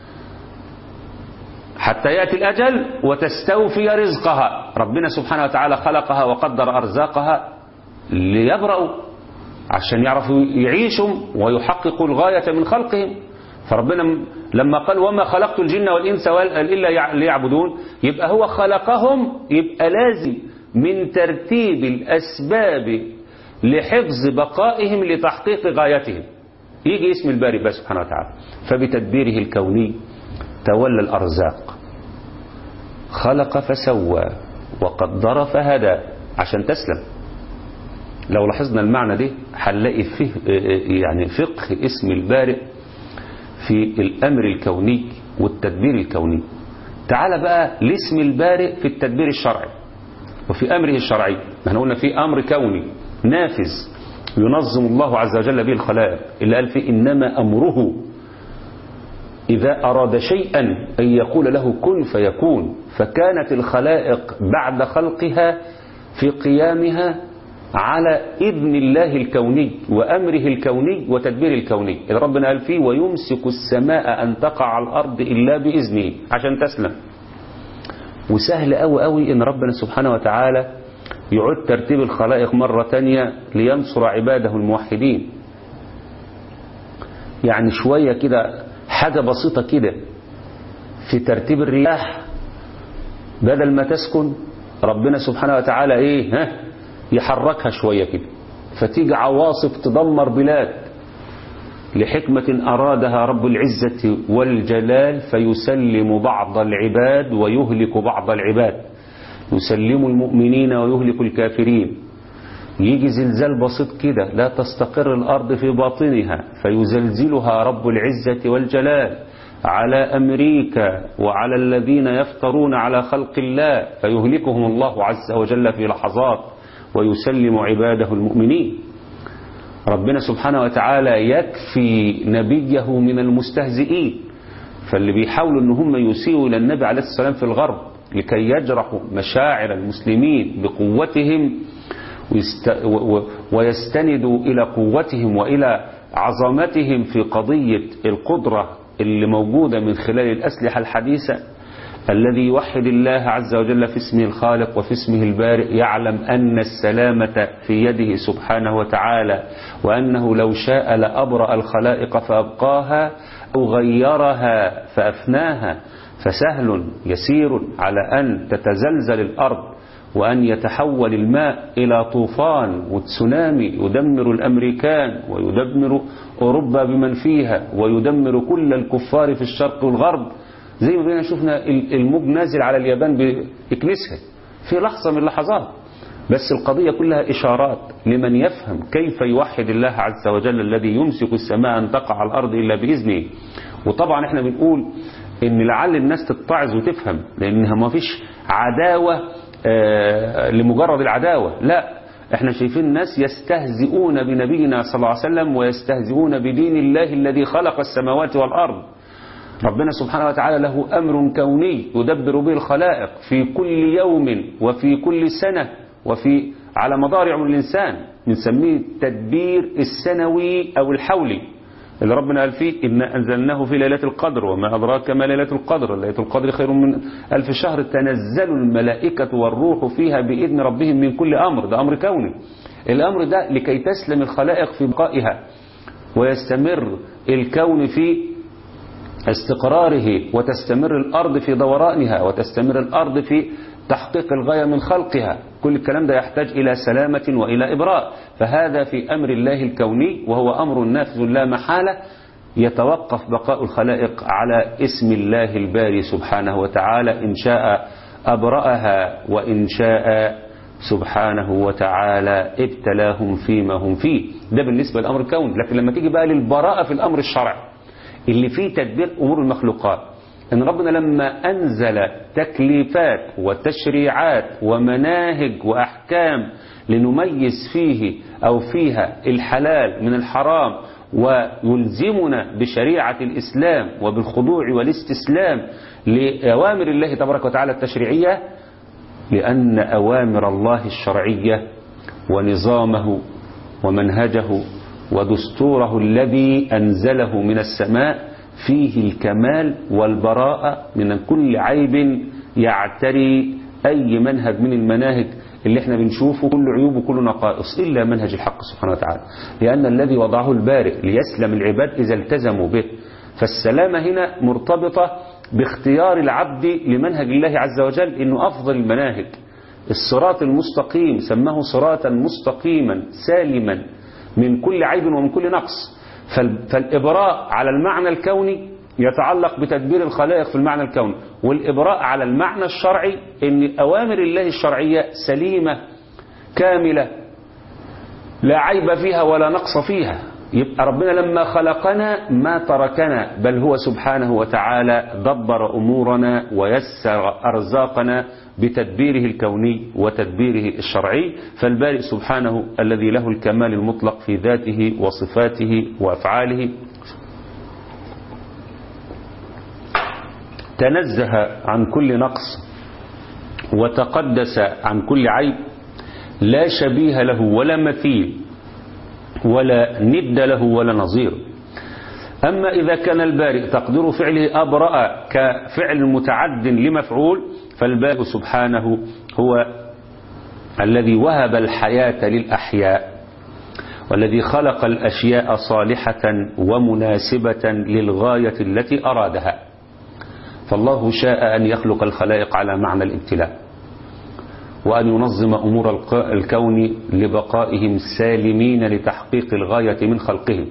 حتى يأتي الأجل وتستوفي رزقها. ربنا سبحانه وتعالى خلقها وقدر أرزاقها ليبرأوا، عشان يعرفوا يعيشوا ويحققوا الغاية من خلقهم. فربنا لما قال وما خلقت الجن والإنس إلا ليعبدون، يبقى هو خلقهم، يبقى لازم من ترتيب الأسباب لحفظ بقائهم لتحقيق غايتهم. يجي اسم الباري بقى سبحانه وتعالى، فبتدبيره الكوني تولى الأرزاق خلق فسوى وقدر فهدى عشان تسلم. لو لاحظنا المعنى ده هنلاقي فيه يعني فقه اسم البارئ في الأمر الكوني والتدبير الكوني. تعال بقى لاسم البارئ في التدبير الشرعي وفي أمره الشرعي. احنا قلنا في أمر كوني نافذ ينظم الله عز وجل به الخلائق، اللي قال فيه إنما أمره إذا أراد شيئا أن يقول له كن فيكون. فكانت الخلائق بعد خلقها في قيامها على إذن الله الكوني وأمره الكوني وتدبير الكوني، إذا ربنا قال فيه ويمسك السماء أن تقع على الأرض إلا بإذنه عشان تسلم. وسهل أوي أوي إن ربنا سبحانه وتعالى يعد ترتيب الخلائق مرة تانية لينصر عباده الموحدين. يعني شوية كده حاجة بسيطة كده في ترتيب الرياح، بدل ما تسكن ربنا سبحانه وتعالى إيه ها يحركها شوية كده فتيجي عواصف تدمر بلاد لحكمة أرادها رب العزة والجلال، فيسلم بعض العباد ويهلك بعض العباد، يسلم المؤمنين ويهلك الكافرين. يجي زلزال بسيط كده لا تستقر الأرض في باطنها فيزلزلها رب العزة والجلال على أمريكا وعلى الذين يفترون على خلق الله فيهلكهم الله عز وجل في لحظات ويسلم عباده المؤمنين. ربنا سبحانه وتعالى يكفي نبيه من المستهزئين، فاللي بيحاولوا ان هم يسيئوا الى النبي عليه السلام في الغرب لكي يجرحوا مشاعر المسلمين بقوتهم ويستندوا إلى قوتهم وإلى عظمتهم في قضية القدرة اللي موجودة من خلال الأسلحة الحديثة. الذي يوحد الله عز وجل في اسمه الخالق وفي اسمه البارئ يعلم أن السلامة في يده سبحانه وتعالى، وأنه لو شاء لأبرأ الخلائق فأبقاها أو غيرها فأفناها. فسهل يسير على أن تتزلزل الأرض وأن يتحول الماء إلى طوفان وتسونامي يدمر الأمريكان ويدمر أوروبا بمن فيها ويدمر كل الكفار في الشرق والغرب، زي ما بينا شفنا الموج نازل على اليابان بإكنسها في لحظة من اللحظات. بس القضية كلها إشارات لمن يفهم كيف يوحد الله عز وجل الذي يمسك السماء أن تقع على الأرض إلا بإذنه. وطبعا احنا بنقول إن لعل الناس تتعظ وتفهم، لأنها ما فيش عداوة آه لمجرد العداوة، لا، احنا شايفين الناس يستهزئون بنبينا صلى الله عليه وسلم ويستهزئون بدين الله الذي خلق السماوات والأرض. ربنا سبحانه وتعالى له أمر كوني يدبر به الخلائق في كل يوم وفي كل سنة وفي على مدار عمر الإنسان، بنسميه التدبير السنوي أو الحولي اللي ربنا قال فيه إنا أنزلناه في ليلة القدر وما أدراك ما ليلة القدر، ليلة القدر خير من ألف شهر تنزل الملائكة والروح فيها بإذن ربهم من كل أمر. ده أمر كوني. الأمر ده لكي تسلم الخلائق في بقائها ويستمر الكون في استقراره وتستمر الأرض في دورانها وتستمر الأرض في تحقيق الغاية من خلقها. كل الكلام ده يحتاج إلى سلامة وإلى إبراء. فهذا في أمر الله الكوني وهو أمر نافذ لا محالة، يتوقف بقاء الخلائق على اسم الله الباري سبحانه وتعالى، إن شاء أبرأها وإن شاء سبحانه وتعالى ابتلاهم فيما هم فيه. ده بالنسبة للأمر الكوني. لكن لما تيجي بقى للبراءة في الأمر الشرعي اللي فيه تدبير أمور المخلوقات، إن ربنا لما أنزل تكليفات وتشريعات ومناهج وأحكام لنميز فيه أو فيها الحلال من الحرام ويلزمنا بشريعة الإسلام وبالخضوع والاستسلام لأوامر الله تبارك وتعالى التشريعية، لأن أوامر الله الشرعية ونظامه ومنهجه ودستوره الذي أنزله من السماء فيه الكمال والبراءة من كل عيب يعتري أي منهج من المناهج اللي احنا بنشوفه كل عيوب وكل نقائص إلا منهج الحق سبحانه وتعالى، لأن الذي وضعه البارئ ليسلم العباد إذا التزموا به. فالسلامة هنا مرتبطة باختيار العبد لمنهج الله عز وجل، إنه أفضل المناهج الصراط المستقيم، سماه صراطا مستقيما سالما من كل عيب ومن كل نقص. فالإبراء على المعنى الكوني يتعلق بتدبير الخلائق في المعنى الكوني، والإبراء على المعنى الشرعي إن أوامر الله الشرعية سليمة كاملة لا عيب فيها ولا نقص فيها. يبقى ربنا لما خلقنا ما تركنا، بل هو سبحانه وتعالى دبر أمورنا ويسر أرزاقنا بتدبيره الكوني وتدبيره الشرعي. فالبارئ سبحانه الذي له الكمال المطلق في ذاته وصفاته وأفعاله تنزه عن كل نقص وتقدس عن كل عيب، لا شبيه له ولا مثيل ولا ند له ولا نظير. أما إذا كان البارئ تقدير فعله أبرأ كفعل متعد لمفعول، فالبارئ سبحانه هو الذي وهب الحياة للأحياء، والذي خلق الأشياء صالحة ومناسبة للغاية التي أرادها. فالله شاء أن يخلق الخلائق على معنى الابتلاء، وأن ينظم أمور الكون لبقائهم سالمين لتحقيق الغاية من خلقهم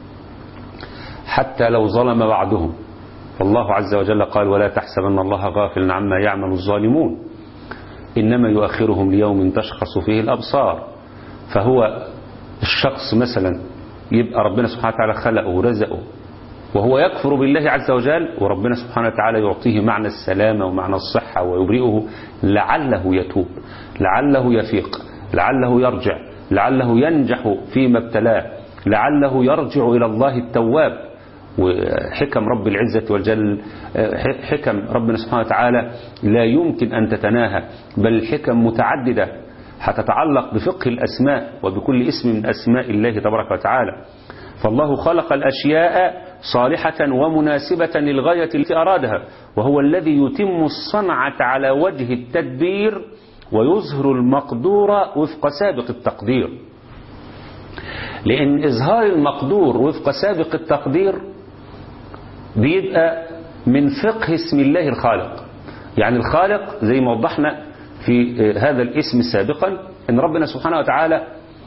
حتى لو ظلم بعضهم. فالله عز وجل قال: ولا تحسبن الله غافلا عما يعمل الظالمون إنما يؤخرهم ليوم تشخص فيه الأبصار. فهو الشخص مثلا يبقى ربنا سبحانه وتعالى خلقه ورزقه وهو يكفر بالله عز وجل، وربنا سبحانه وتعالى يعطيه معنى السلامة ومعنى الصحة ويبرئه لعله يتوب، لعله يفيق، لعله يرجع، لعله ينجح فيما ابتلاه، لعله يرجع إلى الله التواب. وحكم رب العزة والجل، حكم ربنا سبحانه وتعالى لا يمكن أن تتناهى، بل الحكم متعددة هتتعلق بفقه الأسماء وبكل اسم من أسماء الله تبارك وتعالى. فالله خلق الأشياء صالحة ومناسبة للغاية التي أرادها، وهو الذي يتم الصنعة على وجه التدبير ويظهر المقدور وفق سابق التقدير. لأن إظهار المقدور وفق سابق التقدير بيبقى من فقه اسم الله الخالق. يعني الخالق زي ما وضحنا في هذا الاسم سابقا أن ربنا سبحانه وتعالى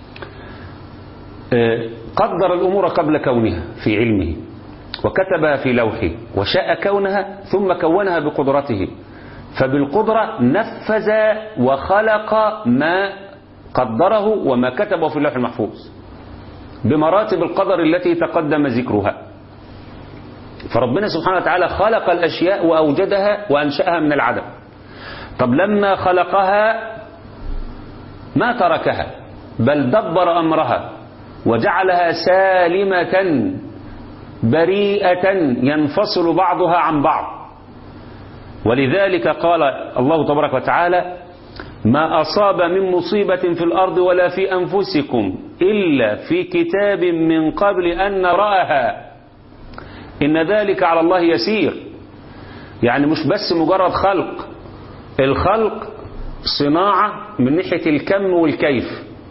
قدر الأمور قبل كونها في علمه، وكتبها في لوحه، وشاء كونها ثم كونها بقدرته، فبالقدرة نفذ وخلق ما قدره وما كتبه في اللوح المحفوظ بمراتب القدر التي تقدم ذكرها. فربنا سبحانه وتعالى خلق الأشياء وأوجدها وأنشأها من العدم. طب لما خلقها ما تركها، بل دبر أمرها وجعلها سالمة بريئة ينفصل بعضها عن بعض. ولذلك قال الله تبارك وتعالى: ما أصاب من مصيبة في الأرض ولا في أنفسكم إلا في كتاب من قبل أن نراها إن ذلك على الله يسير. يعني مش بس مجرد خلق، الخلق صناعة من ناحية الكم والكيف.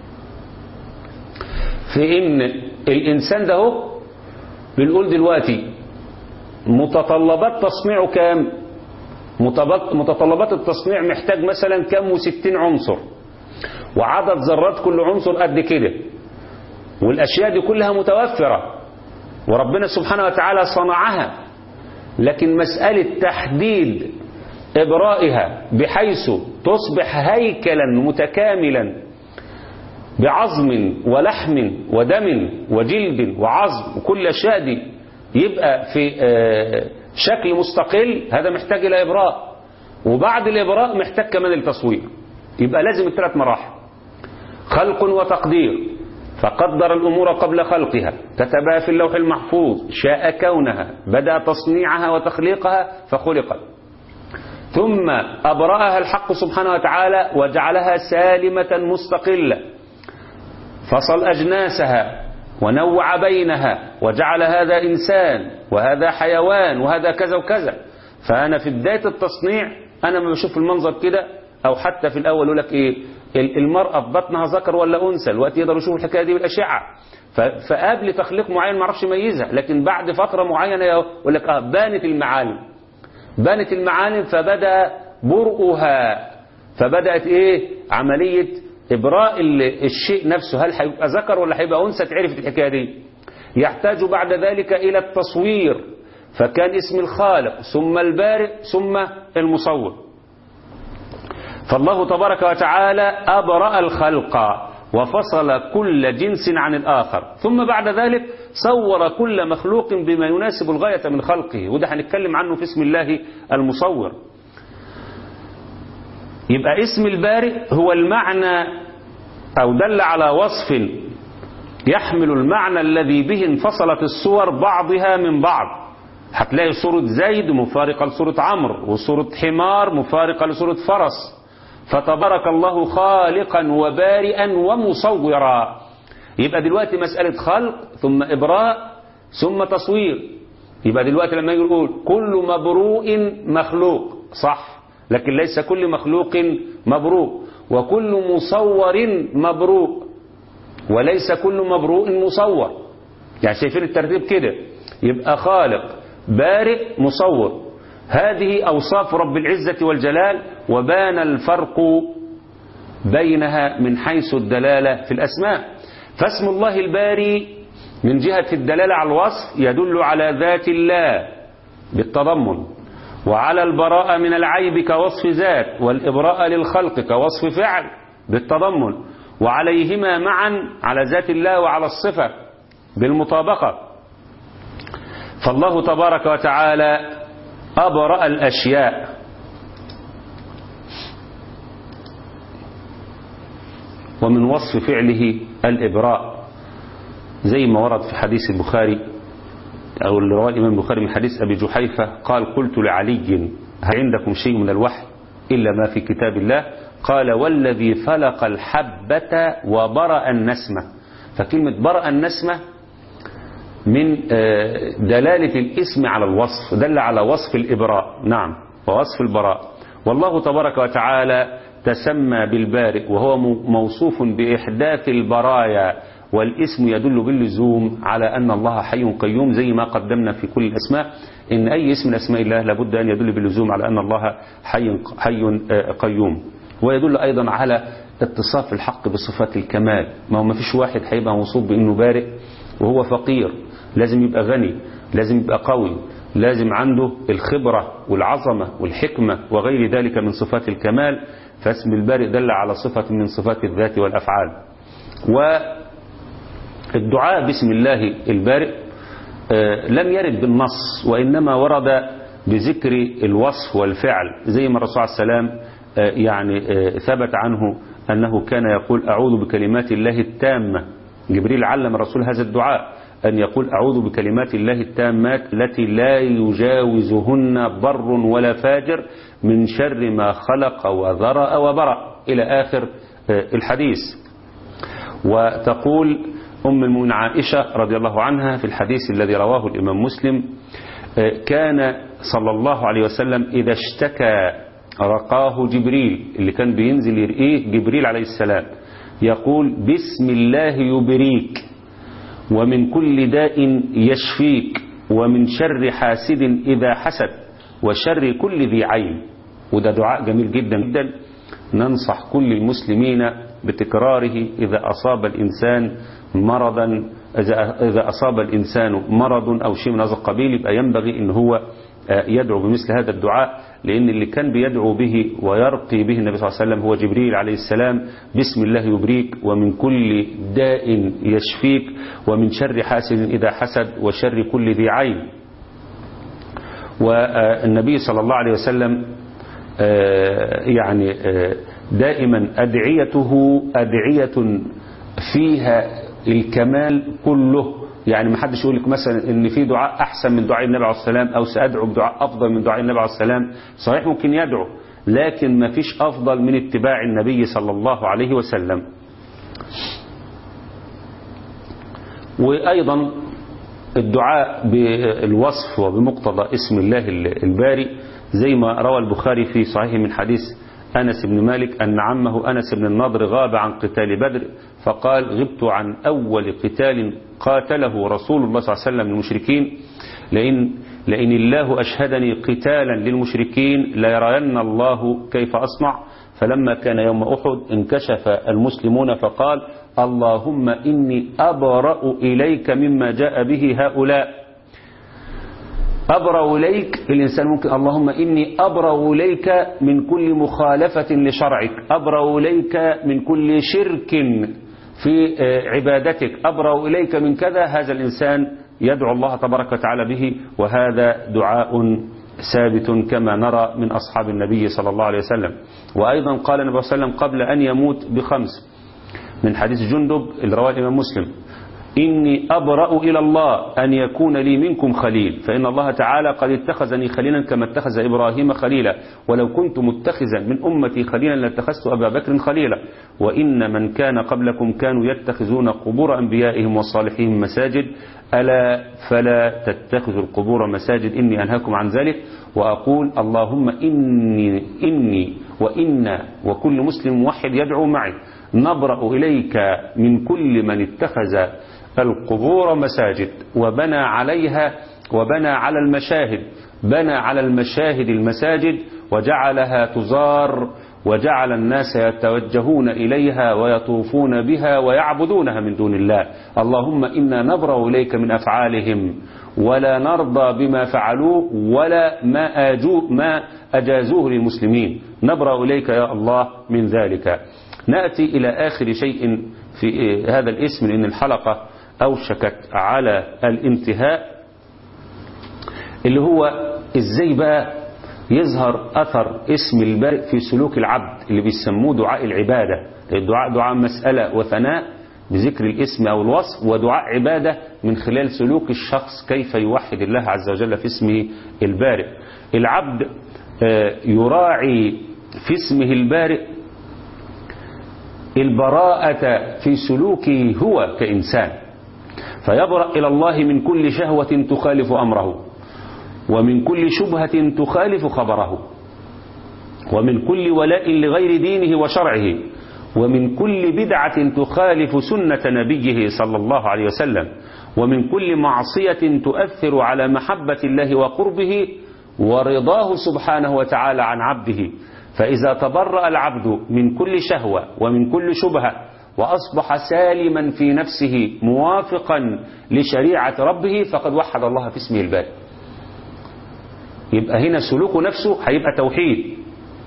في إن الإنسان ده هو بنقول دلوقتي متطلبات تصنيعه كام؟ متطلبات التصنيع محتاج مثلا كام وستين عنصر، وعدد ذرات كل عنصر قد كده، والأشياء دي كلها متوفرة وربنا سبحانه وتعالى صنعها. لكن مسألة تحديد إبرائها بحيث تصبح هيكلا متكاملا بعظم ولحم ودم وجلد وعظم وكل الأشياء دي يبقى في شكل مستقل، هذا محتاج إلى إبراء، وبعد الإبراء محتاج كمان التصوير. يبقى لازم الثلاث مراحل: خلق وتقدير، فقدر الأمور قبل خلقها، كتبها في اللوح المحفوظ، شاء كونها، بدأ تصنيعها وتخليقها فخلقت، ثم أبرأها الحق سبحانه وتعالى وجعلها سالمة مستقلة، فصل أجناسها ونوع بينها وجعل هذا إنسان وهذا حيوان وهذا كذا وكذا. فأنا في بداية التصنيع أنا ما بشوف المنظر كده، أو حتى في الأول يقول لك إيه المرأة في بطنها ذكر ولا أنثى، الوقت يقدروا يشوفوا الحكاية دي بالأشعة. فقبل تخليق معين ما عرفش يميزها، لكن بعد فترة معينة يقول لك آه بانت المعالم، بانت المعالم فبدأ برؤها، فبدأت إيه عملية إبراء الشيء نفسه، هل هيبقى ذكر ولا هيبقى أنثى، تعرف الحكاية دي. يحتاج بعد ذلك إلى التصوير، فكان اسم الخالق ثم البارئ ثم المصور. فالله تبارك وتعالى أبرأ الخلق وفصل كل جنس عن الآخر، ثم بعد ذلك صور كل مخلوق بما يناسب الغاية من خلقه، وده هنتكلم عنه في اسم الله المصور. يبقى اسم البارئ هو المعنى أو دل على وصف يحمل المعنى الذي به انفصلت الصور بعضها من بعض. هتلاقي صورة زيد مفارقة لصورة عمرو، وصورة حمار مفارقة لصورة فرس. فتبارك الله خالقا وبارئا ومصورا. يبقى دلوقتي مسألة خلق ثم إبراء ثم تصوير. يبقى دلوقتي لما يقول كل مبروء مخلوق، صح، لكن ليس كل مخلوق مبروء، وكل مصور مبروء وليس كل مبروء مصور. يعني شايفين الترتيب كده؟ يبقى خالق بارئ مصور، هذه أوصاف رب العزة والجلال، وبان الفرق بينها من حيث الدلالة في الأسماء. فاسم الله الباري من جهة الدلالة على الوصف يدل على ذات الله بالتضمن، وعلى البراءة من العيب كوصف ذات، والإبراء للخلق كوصف فعل بالتضمن، وعليهما معا على ذات الله وعلى الصفة بالمطابقة. فالله تبارك وتعالى أبرأ الأشياء ومن وصف فعله الإبراء، زي ما ورد في حديث البخاري أو اللي رواه الإمام البخاري من حديث أبي جحيفة قال: قلت لعلي: هل عندكم شيء من الوحي إلا ما في كتاب الله؟ قال: والذي فلق الحبة وبرأ النسمة. فكلمة برأ النسمة من دلالة الاسم على الوصف، دل على وصف الإبراء، نعم، ووصف البراء. والله تبارك وتعالى تسمى بالبارئ وهو موصوف بإحداث البرايا، والاسم يدل باللزوم على أن الله حي قيوم، زي ما قدمنا في كل الأسماء إن أي اسم من أسماء الله لابد أن يدل باللزوم على أن الله حي حي قيوم. ويدل أيضا على اتصاف الحق بصفات الكمال. ما هو ما فيش واحد هيبقى موصوف بأنه بارئ وهو فقير، لازم يبقى غني، لازم يبقى قوي، لازم عنده الخبرة والعظمة والحكمة وغير ذلك من صفات الكمال. فاسم البارئ دل على صفة من صفات الذات والأفعال. والدعاء باسم الله البارئ لم يرد بالنص، وإنما ورد بذكر الوصف والفعل، زي ما الرسول عليه السلام يعني ثبت عنه أنه كان يقول: أعوذ بكلمات الله التامة. جبريل علم الرسول هذا الدعاء، أن يقول: أعوذ بكلمات الله التامات التي لا يجاوزهن بر ولا فاجر من شر ما خلق وذرأ وبرأ، إلى آخر الحديث. وتقول أم المؤمنين عائشة رضي الله عنها في الحديث الذي رواه الإمام مسلم: كان صلى الله عليه وسلم إذا اشتكى رقاه جبريل، اللي كان بينزل يرقيه جبريل عليه السلام، يقول: بسم الله يبريك، ومن كل داء يشفيك، ومن شر حاسد إذا حسد، وشر كل ذي عين. وده دعاء جميل جدا جدا، ننصح كل المسلمين بتكراره إذا أصاب الإنسان مرضا إذا أصاب الإنسان مرض أو شيء من هذا القبيل، يبقى ينبغي إن هو يدعو بمثل هذا الدعاء، لأن اللي كان بيدعو به ويرقي به النبي صلى الله عليه وسلم هو جبريل عليه السلام: بسم الله يبريك، ومن كل داء يشفيك، ومن شر حاسد إذا حسد، وشر كل ذي عين. والنبي صلى الله عليه وسلم يعني دائما أدعيته أدعية فيها الكمال كله. يعني ما حدش يقول لك مثلا ان في دعاء احسن من دعاء النبي عليه السلام، او سادعو بدعاء افضل من دعاء النبي عليه السلام. صحيح ممكن يدعو، لكن ما فيش افضل من اتباع النبي صلى الله عليه وسلم. وايضا الدعاء بالوصف وبمقتضى اسم الله الباري، زي ما روى البخاري في صحيح من حديث أنس بن مالك أن عمه أنس بن النضر غاب عن قتال بدر، فقال: غبت عن أول قتال قاتله رسول الله صلى الله عليه وسلم للمشركين، لئن, لئن الله أشهدني قتالا للمشركين ليرين الله كيف أصنع. فلما كان يوم أحد انكشف المسلمون فقال: اللهم إني أبرأ إليك مما جاء به هؤلاء. أبرأ إليك الإنسان ممكن اللهم إني أبرأ إليك من كل مخالفة لشرعك، أبرأ إليك من كل شرك في عبادتك، أبرأ إليك من كذا. هذا الإنسان يدعو الله تبارك وتعالى به، وهذا دعاء ثابت كما نرى من أصحاب النبي صلى الله عليه وسلم. وأيضا قال النبي صلى الله عليه وسلم قبل أن يموت بخمس من حديث جندب اللي رواه الإمام مسلم: إني أبرأ إلى الله أن يكون لي منكم خليل، فإن الله تعالى قد اتخذني خليلا كما اتخذ إبراهيم خليلا، ولو كنت متخذا من أمتي خليلا لاتخذت أبا بكر خليلا، وإن من كان قبلكم كانوا يتخذون قبور أنبيائهم وصالحهم مساجد، ألا فلا تتخذوا القبور مساجد، إني أنهاكم عن ذلك. وأقول اللهم إني, إني وإنا وكل مسلم موحد يدعو معي نبرأ إليك من كل من اتخذ القبور مساجد وبنى عليها وبنى على المشاهد بنى على المشاهد المساجد وجعلها تزار وجعل الناس يتوجهون إليها ويطوفون بها ويعبدونها من دون الله. اللهم إنا نبرأ إليك من أفعالهم ولا نرضى بما فعلوه ولا ما, أجو ما أجازوه للمسلمين، نبرأ إليك يا الله من ذلك. نأتي إلى آخر شيء في هذا الاسم لأن الحلقة أوشكت على الانتهاء، اللي هو إزاي بقى يظهر أثر اسم البارئ في سلوك العبد اللي بيسموه دعاء العبادة. الدعاء دعاء مسألة وثناء بذكر الاسم أو الوصف، ودعاء عبادة من خلال سلوك الشخص كيف يوحد الله عز وجل في اسمه البارئ. العبد يراعي في اسمه البارئ البراءة في سلوكه هو كإنسان، فيبرأ إلى الله من كل شهوة تخالف أمره، ومن كل شبهة تخالف خبره، ومن كل ولاء لغير دينه وشرعه، ومن كل بدعة تخالف سنة نبيه صلى الله عليه وسلم، ومن كل معصية تؤثر على محبة الله وقربه ورضاه سبحانه وتعالى عن عبده. فإذا تبرأ العبد من كل شهوة ومن كل شبهة وأصبح سالما في نفسه موافقا لشريعة ربه فقد وحد الله في اسمه البارئ. يبقى هنا سلوك نفسه هيبقى توحيد.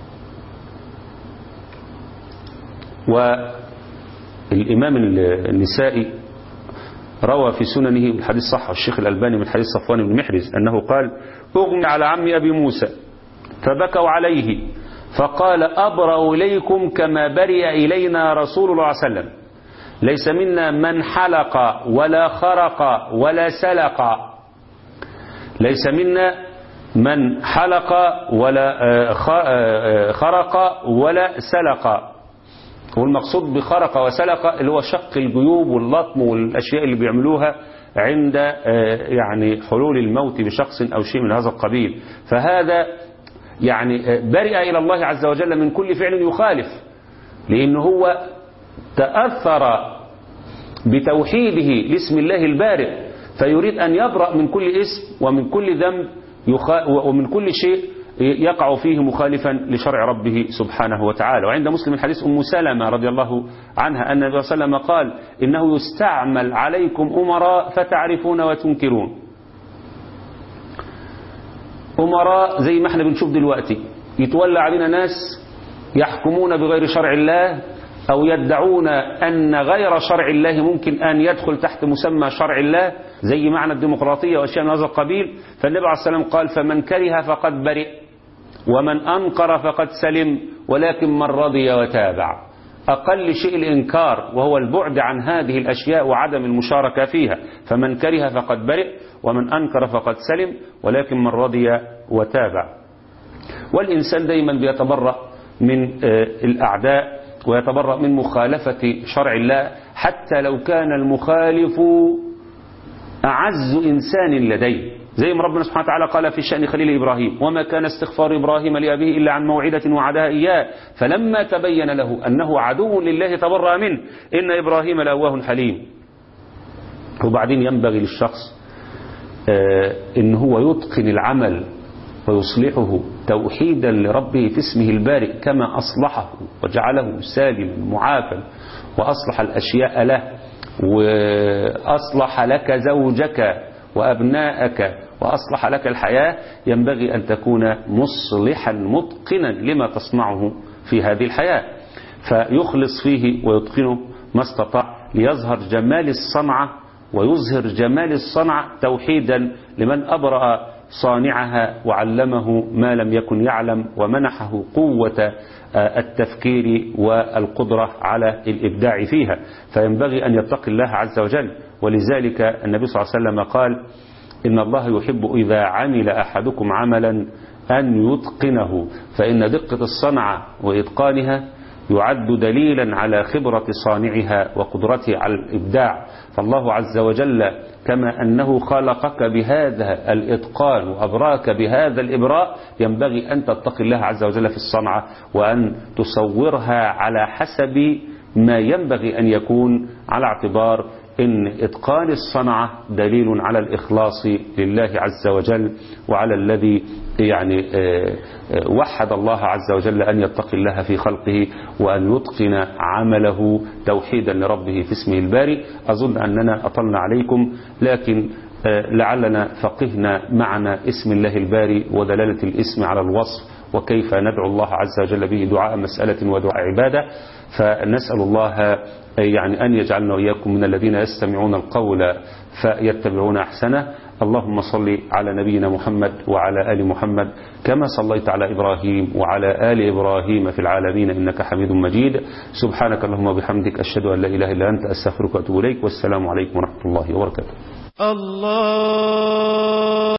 والإمام النسائي روى في سننه الحديث صح الشيخ الألباني من حديث صفوان بن محرز أنه قال: أغمي على عم أبي موسى فبكوا عليه فقال: أبرأ إليكم كما برئ إلينا رسول الله صلى الله عليه وسلم، ليس منا من حلق ولا خرق ولا سلق، ليس منا من حلق ولا خرق ولا سلق. والمقصود بخرق وسلق اللي هو شق الجيوب واللطم والأشياء اللي بيعملوها عند يعني حلول الموت بشخص أو شيء من هذا القبيل. فهذا يعني برئ إلى الله عز وجل من كل فعل يخالف، لأنه هو تأثر بتوحيده لاسم الله البارئ، فيريد أن يبرأ من كل اسم ومن كل ذنب ومن كل شيء يقع فيه مخالفا لشرع ربه سبحانه وتعالى. وعند مسلم الحديث أم سلمة رضي الله عنها أن النبي صلى الله عليه وسلم قال: إنه يستعمل عليكم أمراء فتعرفون وتنكرون. أمراء زي ما احنا بنشوف دلوقتي يتولى علينا ناس يحكمون بغير شرع الله أو يدعون أن غير شرع الله ممكن أن يدخل تحت مسمى شرع الله، زي معنى الديمقراطية وأشياء من هذا القبيل. فالنبي عليه الصلاة والسلام قال: فمن كره فقد برئ ومن أنكر فقد سلم ولكن من رضي وتابع. أقل شيء الإنكار وهو البعد عن هذه الأشياء وعدم المشاركة فيها. فمن كره فقد برئ ومن أنكر فقد سلم ولكن من رضي وتابع. والإنسان دايما بيتبرأ من الأعداء ويتبرأ من مخالفة شرع الله، حتى لو كان المخالف أعز إنسان لديه، زي ما ربنا سبحانه وتعالى قال في شأن خليل إبراهيم: وما كان استغفار إبراهيم لأبيه إلا عن موعدة وعدها إياه فلما تبين له أنه عدو لله تبرأ منه إن إبراهيم لأواه حليم. وبعدين ينبغي للشخص آه إن هو يتقن العمل ويصلحه توحيدا لربه في اسمه البارئ كما أصلحه وجعله سالما معافا وأصلح الأشياء له وأصلح لك زوجك وأبناءك وأصلح لك الحياة ينبغي أن تكون مصلحا متقنا لما تصنعه في هذه الحياة، فيخلص فيه ويتقنه ما استطاع ليظهر جمال الصنعة ويظهر جمال الصنعة توحيدا لمن أبرأ صانعها وعلمه ما لم يكن يعلم ومنحه قوة التفكير والقدرة على الإبداع فيها، فينبغي أن يتقي الله عز وجل. ولذلك النبي صلى الله عليه وسلم قال إن الله يحب إذا عمل أحدكم عملا أن يتقنه، فإن دقة الصنعة وإتقانها يعد دليلا على خبرة صانعها وقدرته على الإبداع. فالله عز وجل كما أنه خلقك بهذا الإتقان وأبراك بهذا الإبراء ينبغي أن تتقي الله عز وجل في الصنعة وأن تصورها على حسب ما ينبغي أن يكون، على اعتبار إن إتقان الصنعة دليل على الإخلاص لله عز وجل وعلى الذي يعني وحد الله عز وجل أن يتقي الله في خلقه وأن يتقن عمله توحيدا لربه في اسمه الباري. أظن أننا أطلنا عليكم، لكن لعلنا فقهنا معنى اسم الله الباري ودلالة الاسم على الوصف وكيف ندعو الله عز وجل به دعاء مسألة ودعاء عبادة. فنسأل الله يعني أن يجعلنا وإياكم من الذين يستمعون القول فيتبعون أحسنه. اللهم صل على نبينا محمد وعلى آل محمد كما صليت على إبراهيم وعلى آل إبراهيم في العالمين إنك حميد مجيد. سبحانك اللهم وبحمدك أشهد أن لا إله إلا أنت أستغفرك وأتوب إليك، والسلام عليكم ورحمة الله وبركاته. الله